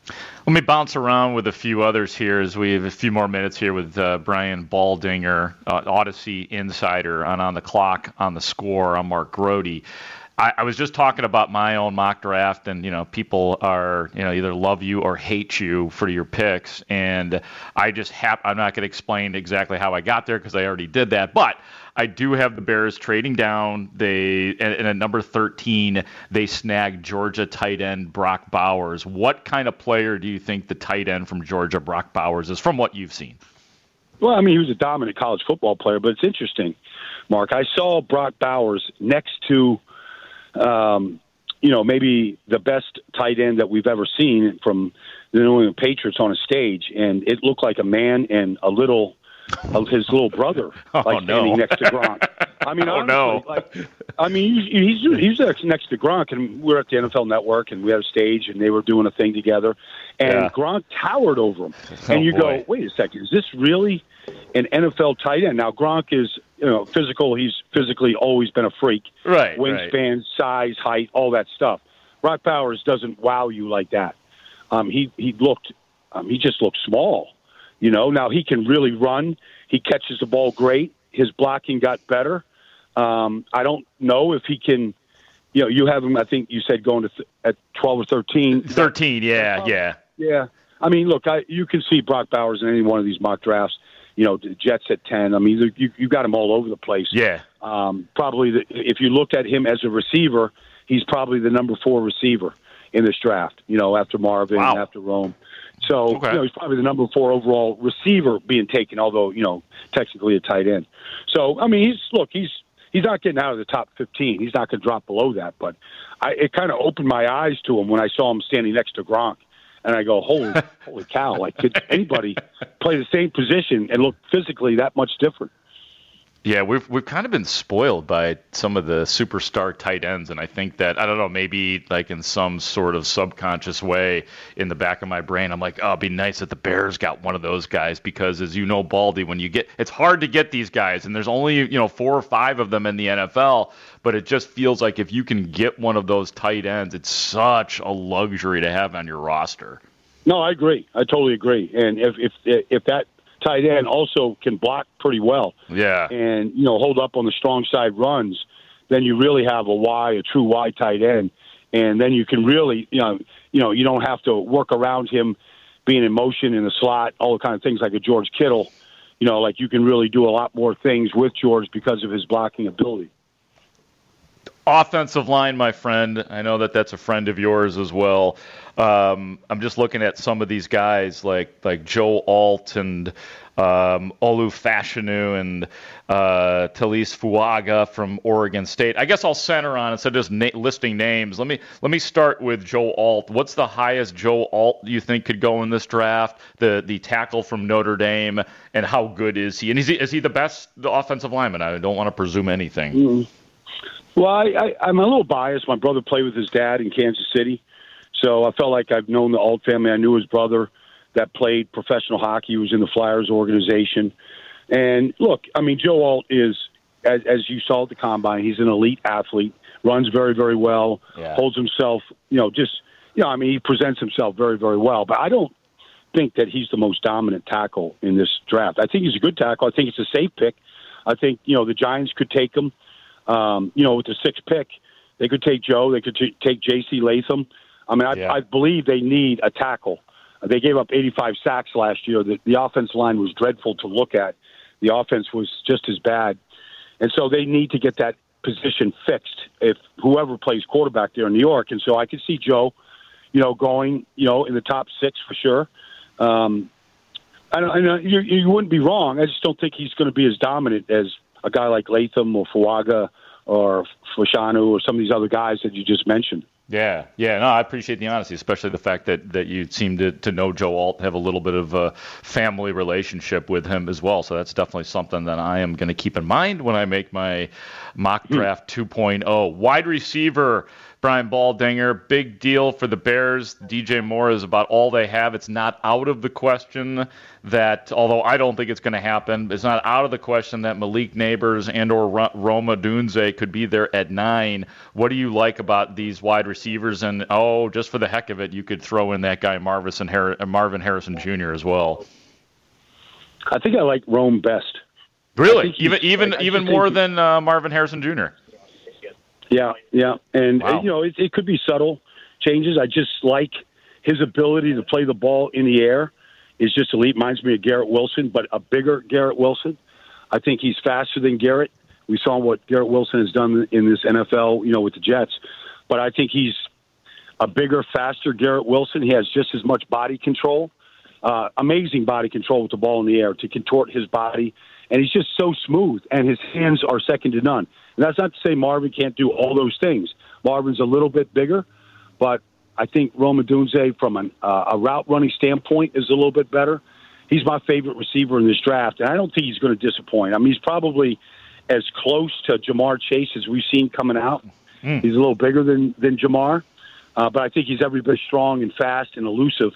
Speaker 14: Let me bounce around with a few others here as we have a few more minutes here with uh, Brian Baldinger, uh, Odyssey Insider, on On the Clock, on the Score. I'm Mark Grote. I, I was just talking about my own mock draft, and, you know, people are, you know, either love you or hate you for your picks. And I just have, I'm not going to explain exactly how I got there because I already did that. But I do have the Bears trading down. They and, and at number thirteen, they snagged Georgia tight end Brock Bowers. What kind of player do you think the tight end from Georgia, Brock Bowers, is from what you've seen?
Speaker 23: Well, I mean, he was a dominant college football player, but it's interesting, Mark. I saw Brock Bowers next to, um, you know, maybe the best tight end that we've ever seen from the New England Patriots on a stage, and it looked like a man and a little. Of his little brother,
Speaker 14: oh,
Speaker 23: like standing
Speaker 14: no.
Speaker 23: next to Gronk. I mean,
Speaker 14: oh,
Speaker 23: honestly,
Speaker 14: no.
Speaker 23: like, I mean, he's, he's he's next to Gronk, and we were at the N F L Network, and we had a stage, and they were doing a thing together, and
Speaker 14: Yeah.
Speaker 23: Gronk towered over him,
Speaker 14: Oh,
Speaker 23: and you
Speaker 14: boy.
Speaker 23: go, wait a second, is this really an N F L tight end? Now, Gronk is, you know, physical. He's physically always been a freak.
Speaker 14: Right,
Speaker 23: Wingspan,
Speaker 14: right.
Speaker 23: size, height, all that stuff. Brock Bowers doesn't wow you like that. Um, he he looked, um, he just looked small. You know, now he can really run. He catches the ball great. His blocking got better. Um, I don't know if he can, you know, you have him, I think you said going to th- at twelve or thirteen.
Speaker 14: thirteen, yeah, yeah.
Speaker 23: Yeah. I mean, look, I, you can see Brock Bowers in any one of these mock drafts. You know, the Jets at ten. I mean, you you got him all over the place.
Speaker 14: Yeah.
Speaker 23: Um, probably, the, if you looked at him as a receiver, he's probably the number four receiver in this draft, you know, after Marvin,
Speaker 14: Wow.
Speaker 23: after Rome. So,
Speaker 14: Okay.
Speaker 23: you know, he's probably the number four overall receiver being taken, although, you know, technically a tight end. So, I mean, he's, look, he's he's not getting out of the top fifteen. He's not going to drop below that. But I, it kind of opened my eyes to him when I saw him standing next to Gronk. And I go, holy, holy cow, like, could anybody play the same position and look physically that much different?
Speaker 14: Yeah, we've we've kind of been spoiled by some of the superstar tight ends, and I think that, I don't know, maybe like in some sort of subconscious way in the back of my brain, I'm like, oh, it'd be nice if the Bears got one of those guys, because as you know, Baldy, when you get, it's hard to get these guys, and there's only, you know, four or five of them in the N F L, but it just feels like if you can get one of those tight ends, it's such a luxury to have on your roster.
Speaker 23: No, I agree. I totally agree. And if if if that tight end also can block pretty well,
Speaker 14: Yeah.
Speaker 23: and, you know, hold up on the strong side runs, then you really have a Y, a true Y tight end, and then you can really, you know, you know, you don't have to work around him being in motion in the slot, all the kind of things like a George Kittle. You know, like you can really do a lot more things with George because of his blocking ability.
Speaker 14: Offensive line, my friend. I know that that's a friend of yours as well. Um, I'm just looking at some of these guys like like Joe Alt and um, Olu Fashanu and uh, Talise Fuaga from Oregon State. I guess I'll center on instead of just na- listing names. Let me let me start with Joe Alt. What's the highest Joe Alt you think could go in this draft? The the tackle from Notre Dame, and how good is he? And is he is he the best offensive lineman? I don't want to presume anything.
Speaker 23: Mm-hmm. Well, I, I, I'm a little biased. My brother played with his dad in Kansas City, so I felt like I've known the Alt family. I knew his brother that played professional hockey. He was in the Flyers organization. And, look, I mean, Joe Alt is, as, as you saw at the Combine, he's an elite athlete, runs very, very well,
Speaker 14: Yeah.
Speaker 23: holds himself, you know, just, you know, I mean, he presents himself very, very well. But I don't think that he's the most dominant tackle in this draft. I think he's a good tackle. I think it's a safe pick. I think, you know, the Giants could take him. Um, you know, with the sixth pick, they could take Joe. They could t- take J C Latham. I mean, I,
Speaker 14: Yeah.
Speaker 23: I believe they need a tackle. They gave up eighty-five sacks last year. The, the offense line was dreadful to look at. The offense was just as bad. And so they need to get that position fixed if whoever plays quarterback there in New York. And so I could see Joe, you know, going, you know, in the top six for sure. Um, I don't, I know you, you wouldn't be wrong. I just don't think he's going to be as dominant as a guy like Latham or Fuaga or Fashanu or some of these other guys that you just mentioned.
Speaker 14: Yeah, yeah, no, I appreciate the honesty, especially the fact that, that you seem to, to know Joe Alt, have a little bit of a family relationship with him as well. So that's definitely something that I am going to keep in mind when I make my mock draft two point oh. Wide receiver Brian Baldinger, big deal for the Bears. D J Moore is about all they have. It's not out of the question that, although I don't think it's going to happen, it's not out of the question that Malik Neighbors and or Rome Odunze could be there at nine. What do you like about these wide receivers? And, oh, just for the heck of it, you could throw in that guy Marvin, Har- Marvin Harrison Junior as well.
Speaker 23: I think I like Rome best.
Speaker 14: Really? Even even
Speaker 23: like,
Speaker 14: even more than uh, Marvin Harrison Junior?
Speaker 23: Yeah, yeah. And,
Speaker 14: wow.
Speaker 23: you know, it, it could be subtle changes. I just like his ability to play the ball in the air is just elite. Reminds me of Garrett Wilson, but a bigger Garrett Wilson. I think he's faster than Garrett. We saw what Garrett Wilson has done in this N F L, you know, with the Jets. But I think he's a bigger, faster Garrett Wilson. He has just as much body control, uh, amazing body control with the ball in the air to contort his body. And he's just so smooth, and his hands are second to none. And that's not to say Marvin can't do all those things. Marvin's a little bit bigger, but I think Rome Odunze, from an, uh, a route-running standpoint, is a little bit better. He's my favorite receiver in this draft, and I don't think he's going to disappoint. I mean, he's probably as close to Jamar Chase as we've seen coming out. Mm. He's a little bigger than, than Jamar, uh, but I think he's every bit strong and fast and elusive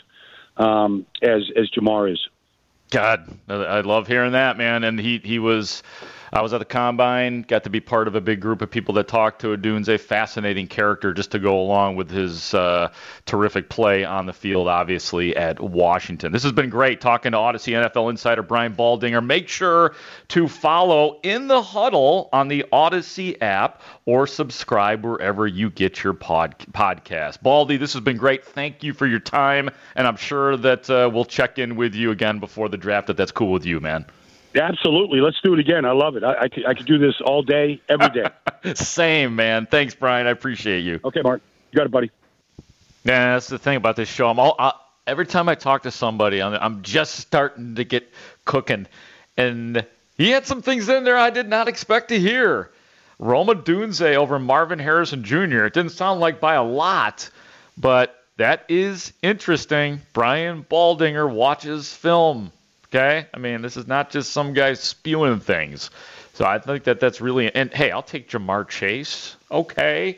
Speaker 23: um, as, as Jamar is.
Speaker 14: God, I love hearing that, man. And he, he was, I was at the Combine, got to be part of a big group of people that talked to Odunze. Fascinating character just to go along with his uh, terrific play on the field, obviously, at Washington. This has been great talking to Odyssey N F L insider Brian Baldinger. Make sure to follow In the Huddle on the Odyssey app or subscribe wherever you get your pod, podcast. Baldy, this has been great. Thank you for your time, and I'm sure that uh, we'll check in with you again before the draft, if that's cool with you, man.
Speaker 23: Absolutely. Let's do it again. I love it. I, I, could, I could do this all day, every day.
Speaker 14: Same, man. Thanks, Brian. I appreciate you.
Speaker 23: Okay, Mark. You got it, buddy.
Speaker 14: Yeah, that's the thing about this show. I'm all, I, every time I talk to somebody, I'm, I'm just starting to get cooking. And he had some things in there I did not expect to hear. Rome Odunze over Marvin Harrison Junior It didn't sound like by a lot, but that is interesting. Brian Baldinger watches film. Okay? I mean, this is not just some guy spewing things. So I think that that's really... And, hey, I'll take Jamar Chase. Okay.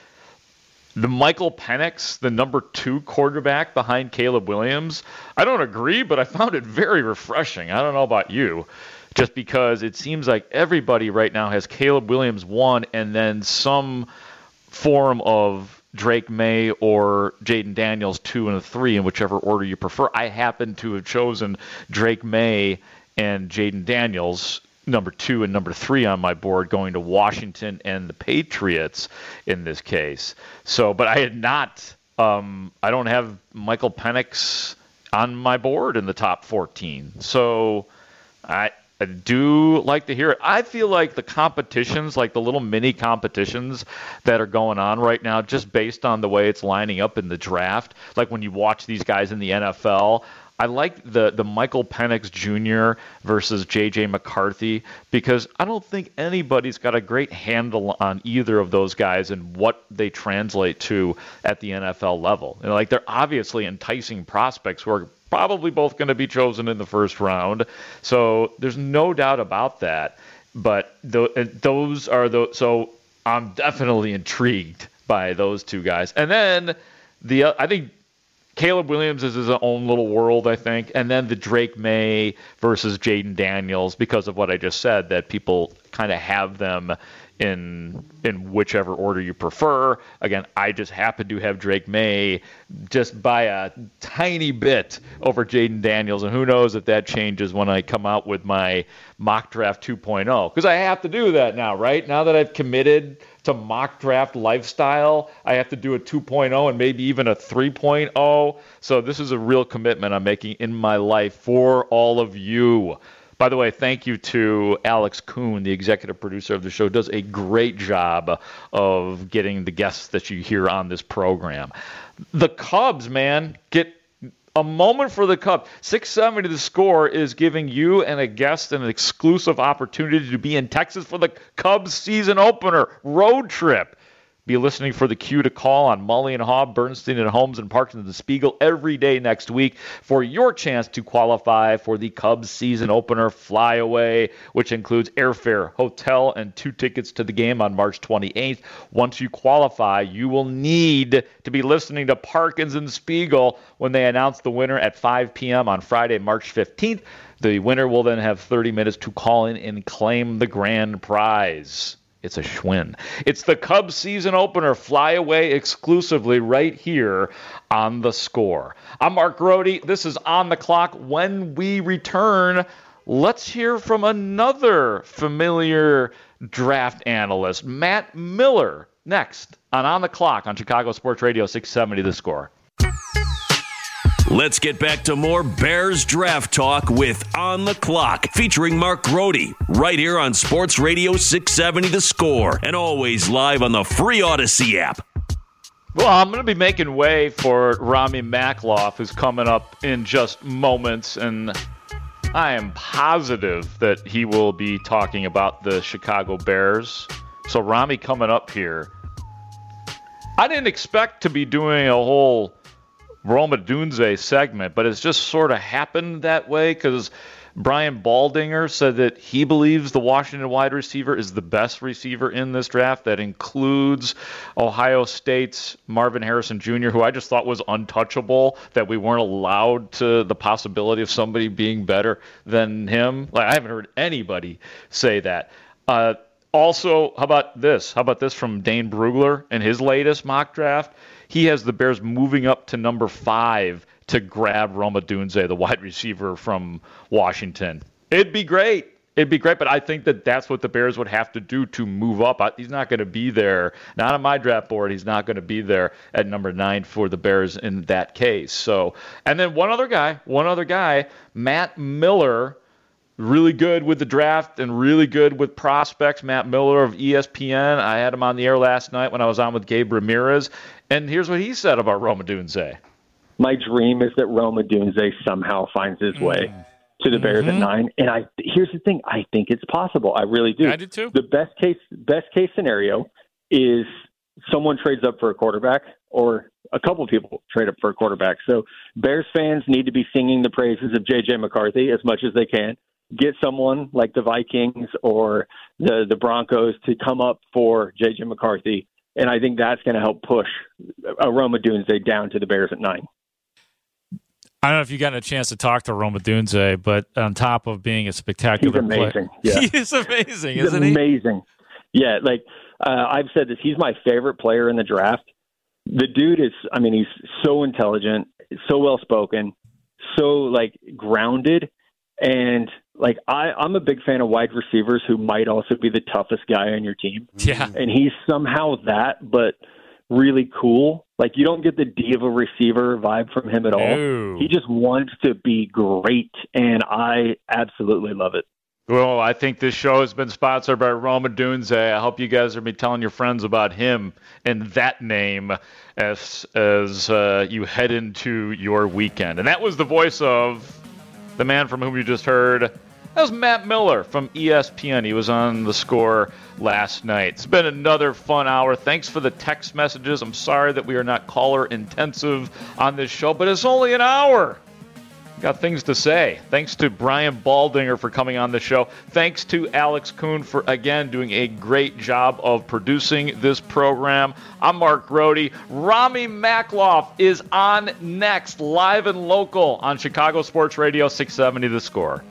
Speaker 14: The Michael Penix, the number two quarterback behind Caleb Williams. I don't agree, but I found it very refreshing. I don't know about you. Just because it seems like everybody right now has Caleb Williams one and then some form of Drake May or Jaden Daniels two and a three, in whichever order you prefer. I happen to have chosen Drake May and Jaden Daniels, number two and number three on my board, going to Washington and the Patriots in this case. So, but I had not, um, I don't have Michael Penix on my board in the top fourteen. So I, I do like to hear it. I feel like the competitions, like the little mini competitions that are going on right now, just based on the way it's lining up in the draft, like when you watch these guys in the N F L, I like the, the Michael Penix Junior versus J J McCarthy, because I don't think anybody's got a great handle on either of those guys and what they translate to at the N F L level. You know, like, they're obviously enticing prospects who are probably both going to be chosen in the first round. So there's no doubt about that. But th- those are the so I'm definitely intrigued by those two guys. And then the uh, I think Caleb Williams is his own little world, I think. And then the Drake May versus Jaden Daniels, because of what I just said, that people kind of have them in in whichever order you prefer. Again, I just happen to have Drake May just by a tiny bit over Jaden Daniels, and who knows if that changes when I come out with my mock draft two point oh, because I have to do that now, right? Now that I've committed to mock draft lifestyle, I have to do a two point oh and maybe even a three point oh. So this is a real commitment I'm making in my life for all of you. By the way, thank you to Alex Kuhn, the executive producer of the show. Does a great job of getting the guests that you hear on this program. The Cubs, man, get a moment for the Cubs. six seventy The Score is giving you and a guest an exclusive opportunity to be in Texas for the Cubs season opener road trip. Be listening for the cue to call on Mully and Haw, Bernstein and Holmes, and Parks and the Spiegel every day next week for your chance to qualify for the Cubs season opener flyaway, which includes airfare, hotel, and two tickets to the game on March twenty-eighth. Once you qualify, you will need to be listening to Parkins and Spiegel when they announce the winner at five p.m. on Friday, March fifteenth. The winner will then have thirty minutes to call in and claim the grand prize. It's a Schwinn. It's the Cubs season opener flyaway exclusively right here on The Score. I'm Mark Grote. This is On the Clock. When we return, let's hear from another familiar draft analyst, Matt Miller, next on On the Clock on Chicago Sports Radio six seventy The Score.
Speaker 6: Let's get back to more Bears draft talk with On the Clock, featuring Mark Grote, right here on Sports Radio six seventy The Score, and always live on the free Odyssey app.
Speaker 14: Well, I'm going to be making way for Rami Makloff, who's coming up in just moments, and I am positive that he will be talking about the Chicago Bears. So Rami coming up here. I didn't expect to be doing a whole Rome Odunze segment, but it's just sort of happened that way because Brian Baldinger said that he believes the Washington wide receiver is the best receiver in this draft. That includes Ohio State's Marvin Harrison Junior, who I just thought was untouchable, that we weren't allowed to the possibility of somebody being better than him. Like, I haven't heard anybody say that. Uh, also, how about this? How about this from Dane Brugler in his latest mock draft? He has the Bears moving up to number five to grab Rome Odunze, the wide receiver from Washington. It'd be great. It'd be great, but I think that that's what the Bears would have to do to move up. He's not going to be there. Not on my draft board. He's not going to be there at number nine for the Bears in that case. So, and then one other guy, one other guy, Matt Miller, really good with the draft and really good with prospects. Matt Miller of E S P N. I had him on the air last night when I was on with Gabe Ramirez. And here's what he said about Rome Odunze.
Speaker 7: My dream is that Rome Odunze somehow finds his way mm. to the Bears mm-hmm. at nine. And I here's the thing. I think it's possible. I really do.
Speaker 18: I do too.
Speaker 7: The best case, best case scenario is someone trades up for a quarterback or a couple of people trade up for a quarterback. So Bears fans need to be singing the praises of J J McCarthy as much as they can. Get someone like the Vikings or the, the Broncos to come up for J J McCarthy. And I think that's going to help push a Rome Odunze down to the Bears at nine.
Speaker 18: I don't know if you got a chance to talk to Rome Odunze, but on top of being a spectacular
Speaker 7: He's amazing.
Speaker 18: player,
Speaker 7: Yeah.
Speaker 18: he is amazing,
Speaker 7: He's
Speaker 18: isn't he?
Speaker 7: Amazing. Yeah, like uh, I've said this, he's my favorite player in the draft. The dude is, I mean, he's so intelligent, so well-spoken, so, like, grounded. And, like, I, I'm a big fan of wide receivers who might also be the toughest guy on your team.
Speaker 18: Yeah.
Speaker 7: And he's somehow that, but really cool. Like, you don't get the diva receiver vibe from him at all.
Speaker 18: No.
Speaker 7: He just wants to be great, and I absolutely love it.
Speaker 14: Well, I think this show has been sponsored by Rome Odunze. I hope you guys are be telling your friends about him and that name as as uh, you head into your weekend. And that was the voice of the man from whom you just heard. That was Matt Miller from E S P N. He was on The Score last night. It's been another fun hour. Thanks for the text messages. I'm sorry that we are not caller intensive on this show, but it's only an hour. Got things to say. Thanks to Brian Baldinger for coming on the show. Thanks to Alex Kuhn for, again, doing a great job of producing this program. I'm Mark Grote. Rami Makloff is on next, live and local on Chicago Sports Radio six seventy The Score.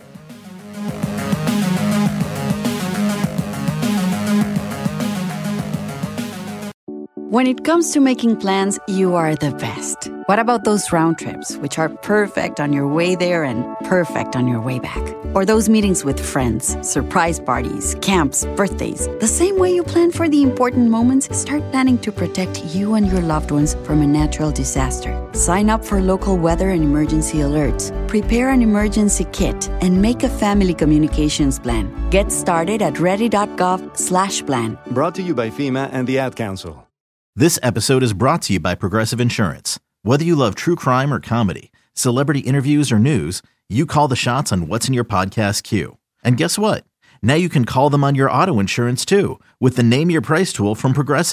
Speaker 1: When it comes to making plans, you are the best. What about those round trips, which are perfect on your way there and perfect on your way back? Or those meetings with friends, surprise parties, camps, birthdays. The same way you plan for the important moments, start planning to protect you and your loved ones from a natural disaster. Sign up for local weather and emergency alerts. Prepare an emergency kit and make a family communications plan. Get started at ready.gov slash plan.
Speaker 2: Brought to you by FEMA and the Ad Council.
Speaker 3: This episode is brought to you by Progressive Insurance. Whether you love true crime or comedy, celebrity interviews or news, you call the shots on what's in your podcast queue. And guess what? Now you can call them on your auto insurance too with the Name Your Price tool from Progressive.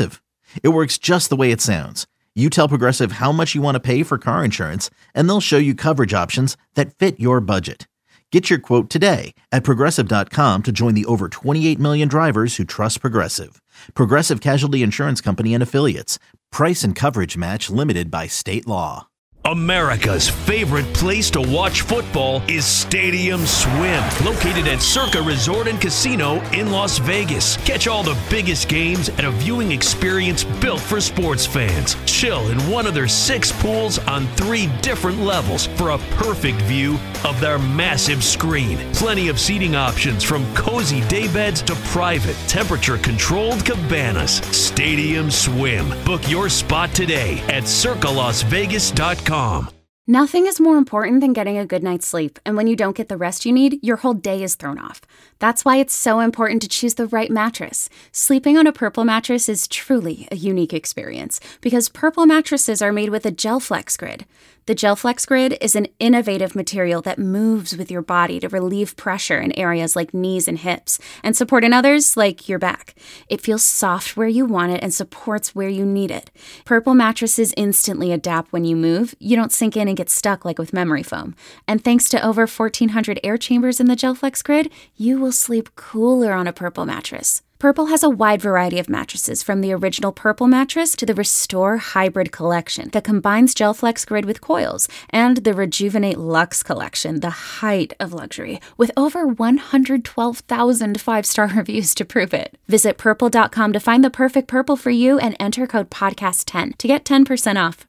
Speaker 3: It works just the way it sounds. You tell Progressive how much you want to pay for car insurance, and they'll show you coverage options that fit your budget. Get your quote today at Progressive dot com to join the over twenty-eight million drivers who trust Progressive. Progressive Casualty Insurance Company and Affiliates. Price and coverage match limited by state law.
Speaker 6: America's favorite place to watch football is Stadium Swim, located at Circa Resort and Casino in Las Vegas. Catch all the biggest games at a viewing experience built for sports fans. Chill in one of their six pools on three different levels for a perfect view of their massive screen. Plenty of seating options from cozy daybeds to private, temperature-controlled cabanas. Stadium Swim. Book your spot today at circa las vegas dot com.
Speaker 5: Nothing is more important than getting a good night's sleep, and when you don't get the rest you need, your whole day is thrown off. That's why it's so important to choose the right mattress. Sleeping on a Purple mattress is truly a unique experience, because Purple mattresses are made with a GelFlex Grid. The GelFlex Grid is an innovative material that moves with your body to relieve pressure in areas like knees and hips, and support in others like your back. It feels soft where you want it and supports where you need it. Purple mattresses instantly adapt when you move. You don't sink in and get stuck like with memory foam. And thanks to over fourteen hundred air chambers in the GelFlex Grid, you will sleep cooler on a Purple mattress. Purple has a wide variety of mattresses, from the original Purple mattress to the Restore Hybrid collection that combines GelFlex Grid with coils, and the Rejuvenate Luxe collection, the height of luxury, with over one hundred twelve thousand five-star reviews to prove it. Visit purple dot com to find the perfect Purple for you and enter code podcast ten to get ten percent off.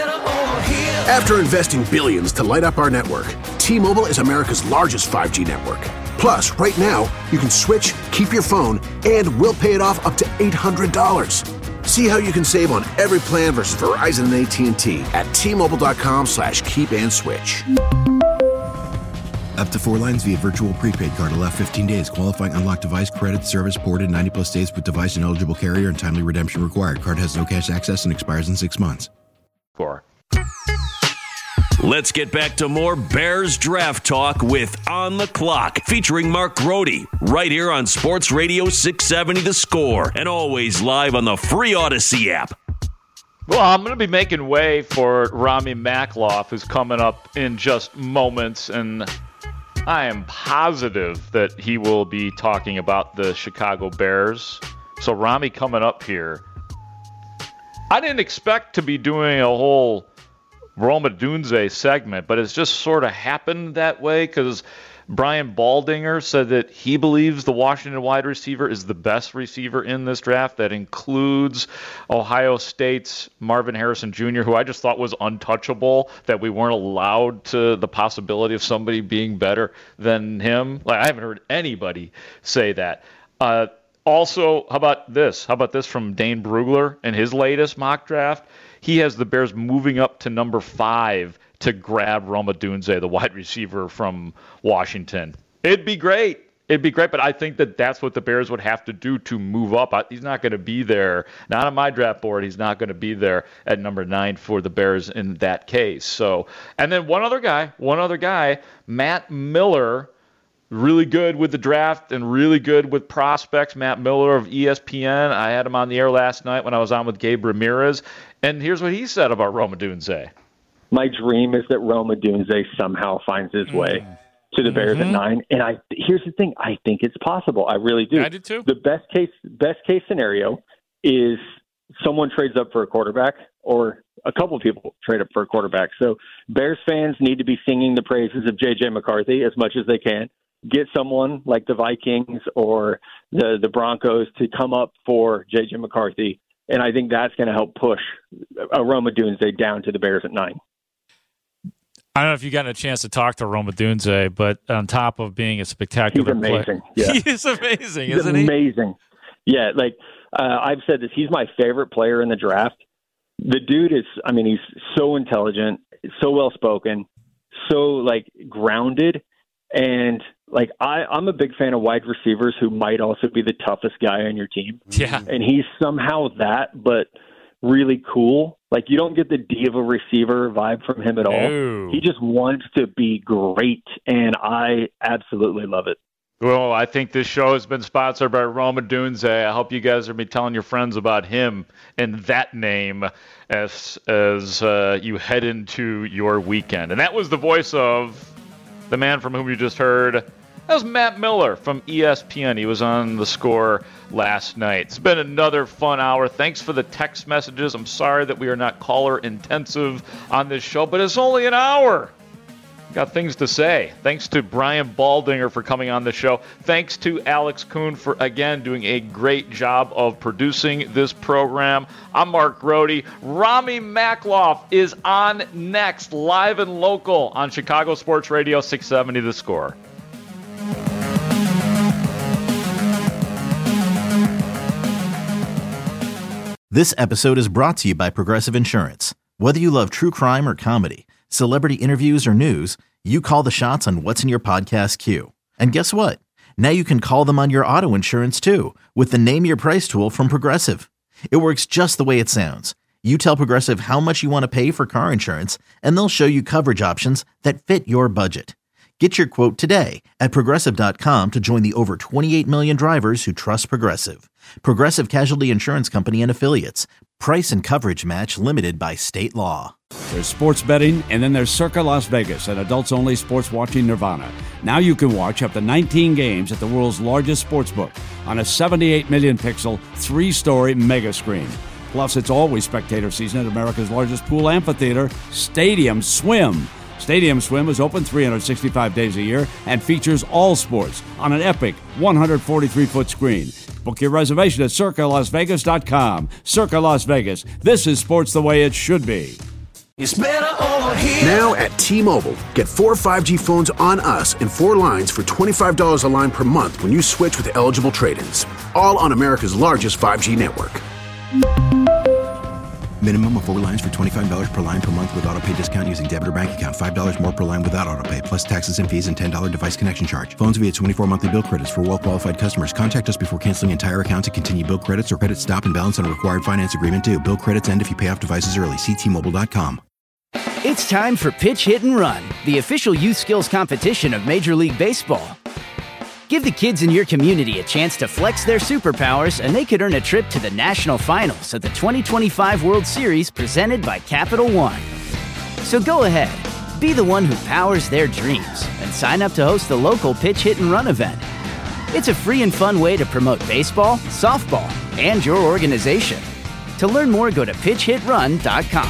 Speaker 21: After investing billions to light up our network, T-Mobile is America's largest five G network. Plus, right now, you can switch, keep your phone, and we'll pay it off up to eight hundred dollars. See how you can save on every plan versus Verizon and A T and T at T-Mobile dot com slash keep and switch.
Speaker 22: Up to four lines via virtual prepaid card. Allow fifteen days. Qualifying unlocked device credit service ported ninety plus days with device and eligible carrier, and timely redemption required. Card has no cash access and expires in six months.
Speaker 6: Four. Let's get back to more Bears draft talk with On the Clock, featuring Mark Grote, right here on Sports Radio six seventy The Score, and always live on the free Odyssey app.
Speaker 14: Well, I'm going to be making way for Rami Makloff, who's coming up in just moments, and I am positive that he will be talking about the Chicago Bears. So Rami coming up here. I didn't expect to be doing a whole Rome Odunze segment, but it's just sort of happened that way because Brian Baldinger said that he believes the Washington wide receiver is the best receiver in this draft. That includes Ohio State's Marvin Harrison Junior, who I just thought was untouchable, that we weren't allowed to the possibility of somebody being better than him. Like, I haven't heard anybody say that. Uh, also, how about this? How about this from Dane Brugler in his latest mock draft? He has the Bears moving up to number five to grab Rome Odunze, the wide receiver from Washington. It'd be great. It'd be great, but I think that that's what the Bears would have to do to move up. He's not going to be there. Not on my draft board. He's not going to be there at number nine for the Bears in that case. So, and then one other guy, one other guy, Matt Miller, really good with the draft and really good with prospects. Matt Miller of E S P N. I had him on the air last night when I was on with Gabe Ramirez. And here's what he said about Rome Odunze.
Speaker 7: My dream is that Rome Odunze somehow finds his way mm. to the Bears mm-hmm. at nine. And I here's the thing. I think it's possible. I really do.
Speaker 18: I do too.
Speaker 7: The best case, best case scenario is someone trades up for a quarterback, or a couple of people trade up for a quarterback. So Bears fans need to be singing the praises of J J McCarthy as much as they can. Get someone like the Vikings or the, the Broncos to come up for J J McCarthy. And I think that's going to help push a Rome Odunze down to the Bears at nine.
Speaker 18: I don't know if you've gotten a chance to talk to Rome Odunze, but on top of being a spectacular
Speaker 7: He's amazing.
Speaker 18: player,
Speaker 7: yeah.
Speaker 18: he is amazing,
Speaker 7: He's
Speaker 18: isn't he?
Speaker 7: amazing. Yeah, like uh, I've said this, he's my favorite player in the draft. The dude is, I mean, he's so intelligent, so well-spoken, so, like, grounded. And, like, I, I'm a big fan of wide receivers who might also be the toughest guy on your team.
Speaker 18: Yeah.
Speaker 7: And he's somehow that, but really cool. Like, you don't get the diva receiver vibe from him at all.
Speaker 18: No.
Speaker 7: He just wants to be great, and I absolutely love it.
Speaker 14: Well, I think this show has been sponsored by Roma Dunze. I hope you guys are be telling your friends about him and that name as as uh, you head into your weekend. And that was the voice of the man from whom you just heard. That was Matt Miller from E S P N. He was on The Score last night. It's been another fun hour. Thanks for the text messages. I'm sorry that we are not caller intensive on this show, but it's only an hour. Got things to say. Thanks to Brian Baldinger for coming on the show. Thanks to Alex Kuhn for, again, doing a great job of producing this program. I'm Mark Grody. Rami Makloff is on next, live and local on Chicago Sports Radio six seventy The Score.
Speaker 3: This episode is brought to you by Progressive Insurance. Whether you love true crime or comedy, celebrity interviews or news, you call the shots on what's in your podcast queue. And guess what? Now you can call them on your auto insurance too with the Name Your Price tool from Progressive. It works just the way it sounds. You tell Progressive how much you want to pay for car insurance, and they'll show you coverage options that fit your budget. Get your quote today at Progressive dot com to join the over twenty-eight million drivers who trust Progressive. Progressive Casualty Insurance Company and Affiliates. Price and coverage match limited by state law.
Speaker 4: There's sports betting, and then there's Circa Las Vegas, an adults-only sports watching nirvana. Now you can watch up to nineteen games at the world's largest sportsbook on a seventy-eight million pixel, three-story mega screen. Plus, it's always spectator season at America's largest pool amphitheater, Stadium Swim. Stadium Swim is open three hundred sixty-five days a year and features all sports on an epic one hundred forty-three foot screen. Book your reservation at Circa Las Vegas dot com. Circa Las Vegas. This is sports the way it should be.
Speaker 13: It's better over here.
Speaker 21: Now at T-Mobile, get four five G phones on us and four lines for twenty-five dollars a line per month when you switch with eligible trade-ins. All on America's largest five G network.
Speaker 22: Minimum of four lines for twenty-five dollars per line per month with auto pay discount using debit or bank account. five dollars more per line without auto pay, plus taxes and fees and ten dollars device connection charge. Phones via twenty-four monthly bill credits for well-qualified customers. Contact us before canceling entire account to continue bill credits or credit stop and balance on a required finance agreement due. Bill credits end if you pay off devices early. See T Mobile dot com.
Speaker 8: It's time for Pitch, Hit, and Run, the official youth skills competition of Major League Baseball. Give the kids in your community a chance to flex their superpowers, and they could earn a trip to the national finals of the twenty twenty-five World Series presented by Capital One. So go ahead, be the one who powers their dreams, and sign up to host the local Pitch, Hit, and Run event. It's a free and fun way to promote baseball, softball, and your organization. To learn more, go to pitch hit run dot com.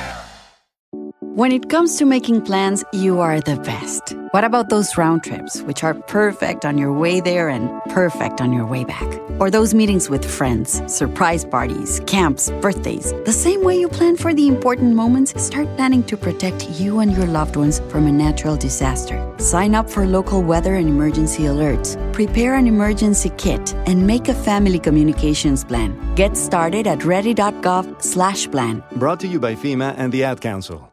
Speaker 1: When it comes to making plans, you are the best. What about those round trips, which are perfect on your way there and perfect on your way back? Or those meetings with friends, surprise parties, camps, birthdays. The same way you plan for the important moments, start planning to protect you and your loved ones from a natural disaster. Sign up for local weather and emergency alerts. Prepare an emergency kit and make a family communications plan. Get started at ready dot gov slash plan.
Speaker 2: Brought to you by FEMA and the Ad Council.